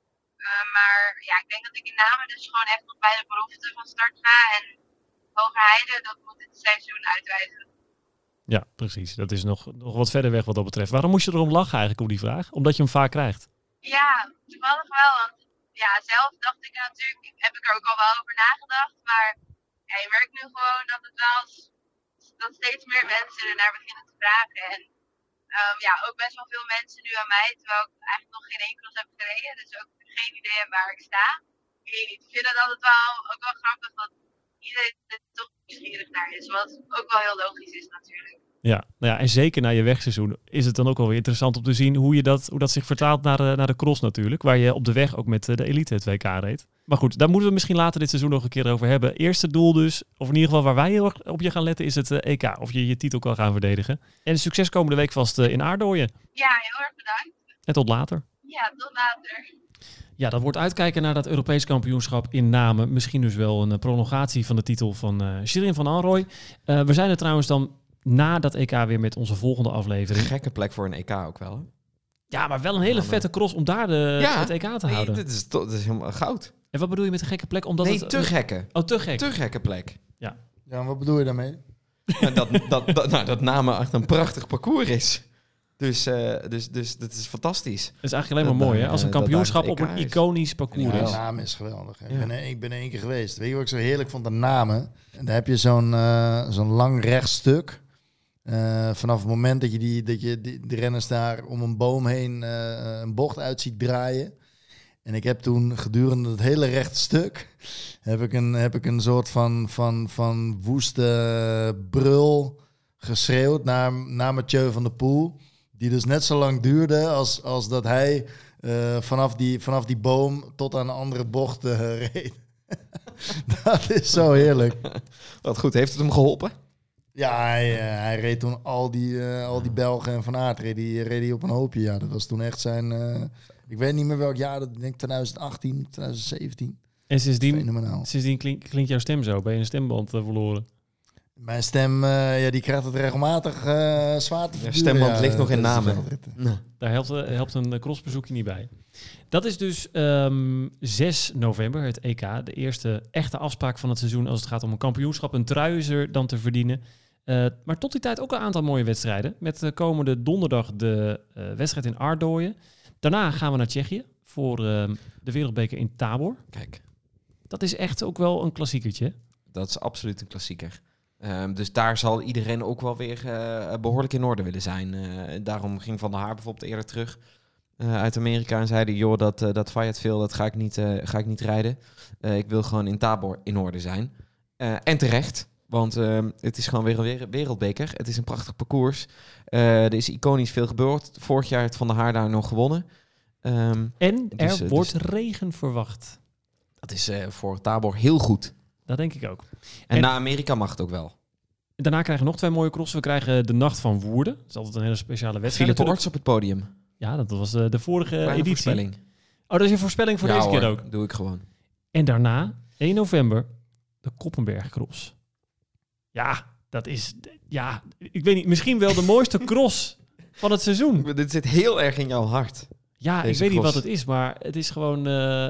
Maar ja, ik denk dat ik in name dus gewoon echt nog bij de belofte van start ga. En Hogerheide, dat moet het seizoen uitwijzen. Ja, precies. Dat is nog wat verder weg wat dat betreft. Waarom moest je erom lachen eigenlijk op die vraag? Omdat je hem vaak krijgt. Ja, toevallig wel. Want ja, zelf dacht ik natuurlijk, heb ik er ook al wel over nagedacht. Maar ja, je merkt nu gewoon dat het wel dat steeds meer mensen ernaar beginnen te vragen. En ja, ook best wel veel mensen nu aan mij, terwijl ik eigenlijk nog geen één cross heb gereden. Dus ook geen idee heb waar ik sta. Ik weet niet. Ik vind het altijd ook wel grappig dat iedereen er toch nieuwsgierig naar is. Wat ook wel heel logisch is natuurlijk. Ja, nou ja, en zeker na je wegseizoen is het dan ook wel weer interessant om te zien hoe dat zich vertaalt naar de cross natuurlijk. Waar je op de weg ook met de elite het WK reed. Maar goed, daar moeten we misschien later dit seizoen nog een keer over hebben. Eerste doel dus, of in ieder geval waar wij heel erg op je gaan letten, is het EK. Of je je titel kan gaan verdedigen. En succes komende week vast in Aardooien. Ja, heel erg bedankt. En tot later. Ja, tot later. Ja, dat wordt uitkijken naar dat Europees kampioenschap in Namen. Misschien dus wel een prolongatie van de titel van Shirin van Anrooy. We zijn er trouwens dan na dat EK weer met onze volgende aflevering. Gekke plek voor een EK ook wel. Hè? Ja, maar wel een hele vette cross om daar het EK te houden. Nee, dit is helemaal goud. En wat bedoel je met een gekke plek? Omdat te gekke. Oh, te gek. Te gekke plek. Ja. Ja, wat bedoel je daarmee? Ja, dat Namen echt een prachtig parcours is. Dus dat is fantastisch. Het is eigenlijk alleen maar mooi, hè? Als een kampioenschap op een iconisch parcours is. De Namen is geweldig. Ja. Ik ben 1 keer geweest. Weet je wat ik zo heerlijk vond? De Namen. En daar heb je zo'n lang rechtstuk. Vanaf het moment dat je de renners daar om een boom heen een bocht uit ziet draaien. En ik heb toen gedurende het hele rechte stuk heb ik een soort van woeste brul geschreeuwd naar Mathieu van der Poel. Die dus net zo lang duurde als dat hij vanaf die boom tot aan een andere bocht reed. Dat is zo heerlijk. Wat goed, heeft het hem geholpen? Ja, hij reed toen al die Belgen en Van Aert reed hij op een hoopje. Ja, dat was toen echt zijn... ik weet niet meer welk jaar, dat denk ik 2018, 2017. En sindsdien klinkt jouw stem zo? Ben je een stemband verloren? Mijn stem, die krijgt het regelmatig zwaar te verduren. De stemband ligt nog in Namen. Daar helpt een crossbezoekje niet bij. Dat is dus 6 november, het EK. De eerste echte afspraak van het seizoen als het gaat om een kampioenschap. Een trui is er dan te verdienen. Maar tot die tijd ook een aantal mooie wedstrijden. Met komende donderdag de wedstrijd in Ardooien. Daarna gaan we naar Tsjechië voor de Wereldbeker in Tabor. Kijk. Dat is echt ook wel een klassiekertje. Dat is absoluut een klassieker. Dus daar zal iedereen ook wel weer behoorlijk in orde willen zijn. Daarom ging Van der Haar bijvoorbeeld eerder terug uit Amerika en zeiden, joh, dat Fayetteville, dat ga ik niet rijden. Ik wil gewoon in Tabor in orde zijn. En terecht, want het is gewoon weer een wereldbeker. Het is een prachtig parcours. Er is iconisch veel gebeurd. Vorig jaar heeft Van der Haar daar nog gewonnen. En er wordt regen verwacht. Dat is voor Tabor heel goed. Dat denk ik ook. En naar Amerika mag het ook wel. Daarna krijgen we nog 2 mooie crossen. We krijgen de Nacht van Woerden. Dat is altijd een hele speciale wedstrijd. Philip Orts op het podium. Ja, dat was de vorige editie. Voorspelling. Oh, dat is je voorspelling voor deze keer ook? Doe ik gewoon. En daarna, 1 november, de Koppenberg Cross. Ja, dat is... Ja, ik weet niet. Misschien wel de mooiste cross van het seizoen. Dit zit heel erg in jouw hart. Ja, ik weet niet wat het is, maar het is gewoon...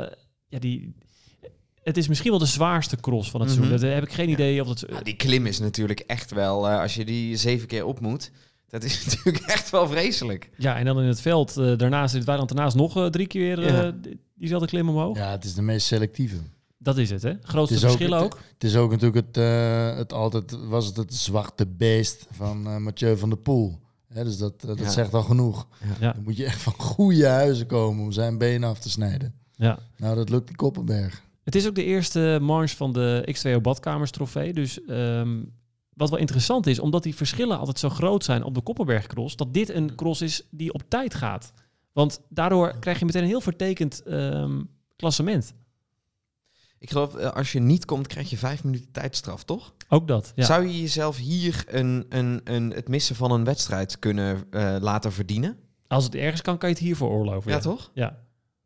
Het is misschien wel de zwaarste cross van het seizoen. Dat heb ik geen idee of dat... Die klim is natuurlijk echt wel... als je die 7 keer op moet... Dat is natuurlijk echt wel vreselijk. Ja, en dan in het veld. Daarnaast in het weiland daarnaast nog 3 keer diezelfde klim omhoog. Ja, het is de meest selectieve. Dat is het, hè? Grootste verschil ook. Het is ook natuurlijk het zwarte beest van Mathieu van der Poel. Dus dat zegt al genoeg. Ja. Dan moet je echt van goede huizen komen om zijn benen af te snijden. Ja. Nou, dat lukt die Koppenberg. Het is ook de eerste manche van de X2O Badkamers trofee. Dus wat wel interessant is, omdat die verschillen altijd zo groot zijn op de Koppenbergcross, dat dit een cross is die op tijd gaat. Want daardoor krijg je meteen een heel vertekend klassement. Ik geloof, als je niet komt, krijg je 5 minuten tijdstraf, toch? Ook dat, ja. Zou je jezelf hier het missen van een wedstrijd kunnen laten verdienen? Als het ergens kan je het hier veroorloven. Ja, toch? Ja.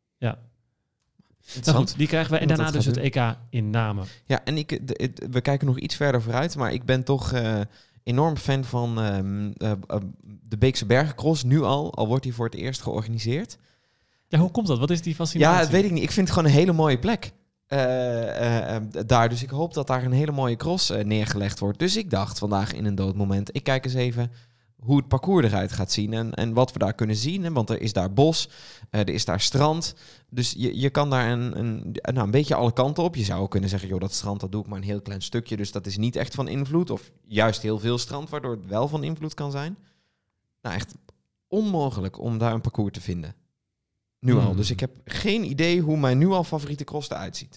Nou goed, die krijgen we. En daarna dus het EK in Namen. Ja, en we kijken nog iets verder vooruit, maar ik ben toch enorm fan van de Beekse Bergencross, nu al wordt die voor het eerst georganiseerd. Ja, hoe komt dat? Wat is die fascinatie? Ja, dat weet ik niet. Ik vind het gewoon een hele mooie plek. Daar. Dus ik hoop dat daar een hele mooie cross neergelegd wordt. Dus ik dacht vandaag in een doodmoment, ik kijk eens even hoe het parcours eruit gaat zien en wat we daar kunnen zien. Want er is daar bos, er is daar strand. Dus je kan daar een beetje alle kanten op. Je zou ook kunnen zeggen, joh, dat strand dat doe ik maar een heel klein stukje. Dus dat is niet echt van invloed. Of juist heel veel strand, waardoor het wel van invloed kan zijn. Nou, echt onmogelijk om daar een parcours te vinden. Nu al. Dus ik heb geen idee hoe mijn nu al favoriete cross eruit ziet.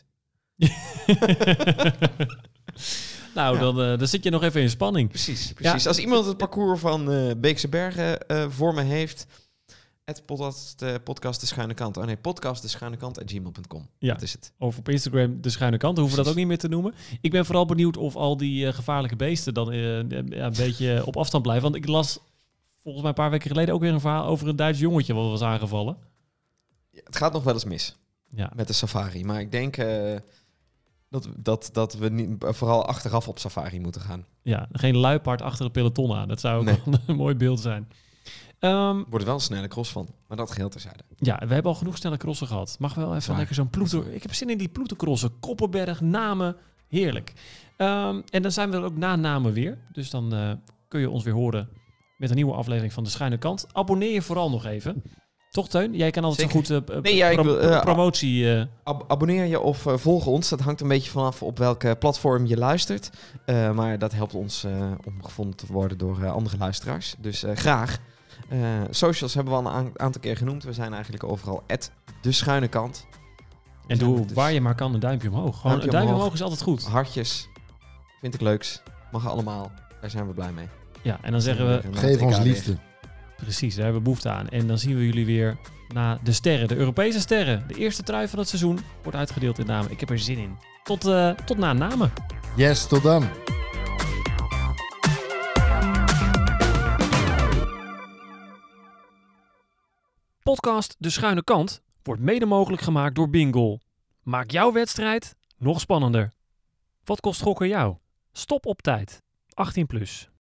Nou, dan zit je nog even in spanning. Precies. Ja. Als iemand het parcours van Beekse Bergen voor me heeft, podcast de schuine kant. Oh nee, podcast@gmail.com. Ja. Dat is het. Of op Instagram de schuine kant. Hoeven we dat ook niet meer te noemen. Ik ben vooral benieuwd of al die gevaarlijke beesten dan een beetje op afstand blijven. Want ik las volgens mij een paar weken geleden ook weer een verhaal over een Duits jongetje wat was aangevallen. Ja, het gaat nog wel eens mis Ja. met de safari. Maar ik denk dat we niet, vooral achteraf op safari moeten gaan. Ja, geen luipaard achter het peloton aan. Dat zou ook wel een mooi beeld zijn. Wordt wel een snelle cross van, maar dat geheel terzijde. Ja, we hebben al genoeg snelle crossen gehad. Mag wel even lekker zo'n ploeter. Ik heb zin in die ploetercrossen. Koppenberg, Namen, heerlijk. En dan zijn we er ook na Namen weer. Dus dan kun je ons weer horen met een nieuwe aflevering van De Schuine Kant. Abonneer je vooral nog even. Toch, Teun? Jij kan altijd zo goed promotie... Abonneer je of volg ons. Dat hangt een beetje vanaf op welk platform je luistert. Maar dat helpt ons om gevonden te worden door andere luisteraars. Dus graag. Socials hebben we al een aantal keer genoemd. We zijn eigenlijk overal @De Schuine Kant. En doe waar je maar kan een duimpje omhoog. Gewoon een duimpje omhoog is altijd goed. Hartjes. Vind ik leuks. Mag allemaal. Daar zijn we blij mee. Ja, en dan zeggen we... Geef ons liefde. Precies, daar hebben we behoefte aan. En dan zien we jullie weer na de sterren. De Europese sterren. De eerste trui van het seizoen wordt uitgedeeld in Namen. Ik heb er zin in. Tot na Namen. Yes, tot dan. Podcast De Schuine Kant wordt mede mogelijk gemaakt door Bingoal. Maak jouw wedstrijd nog spannender. Wat kost gokken jou? Stop op tijd. 18+.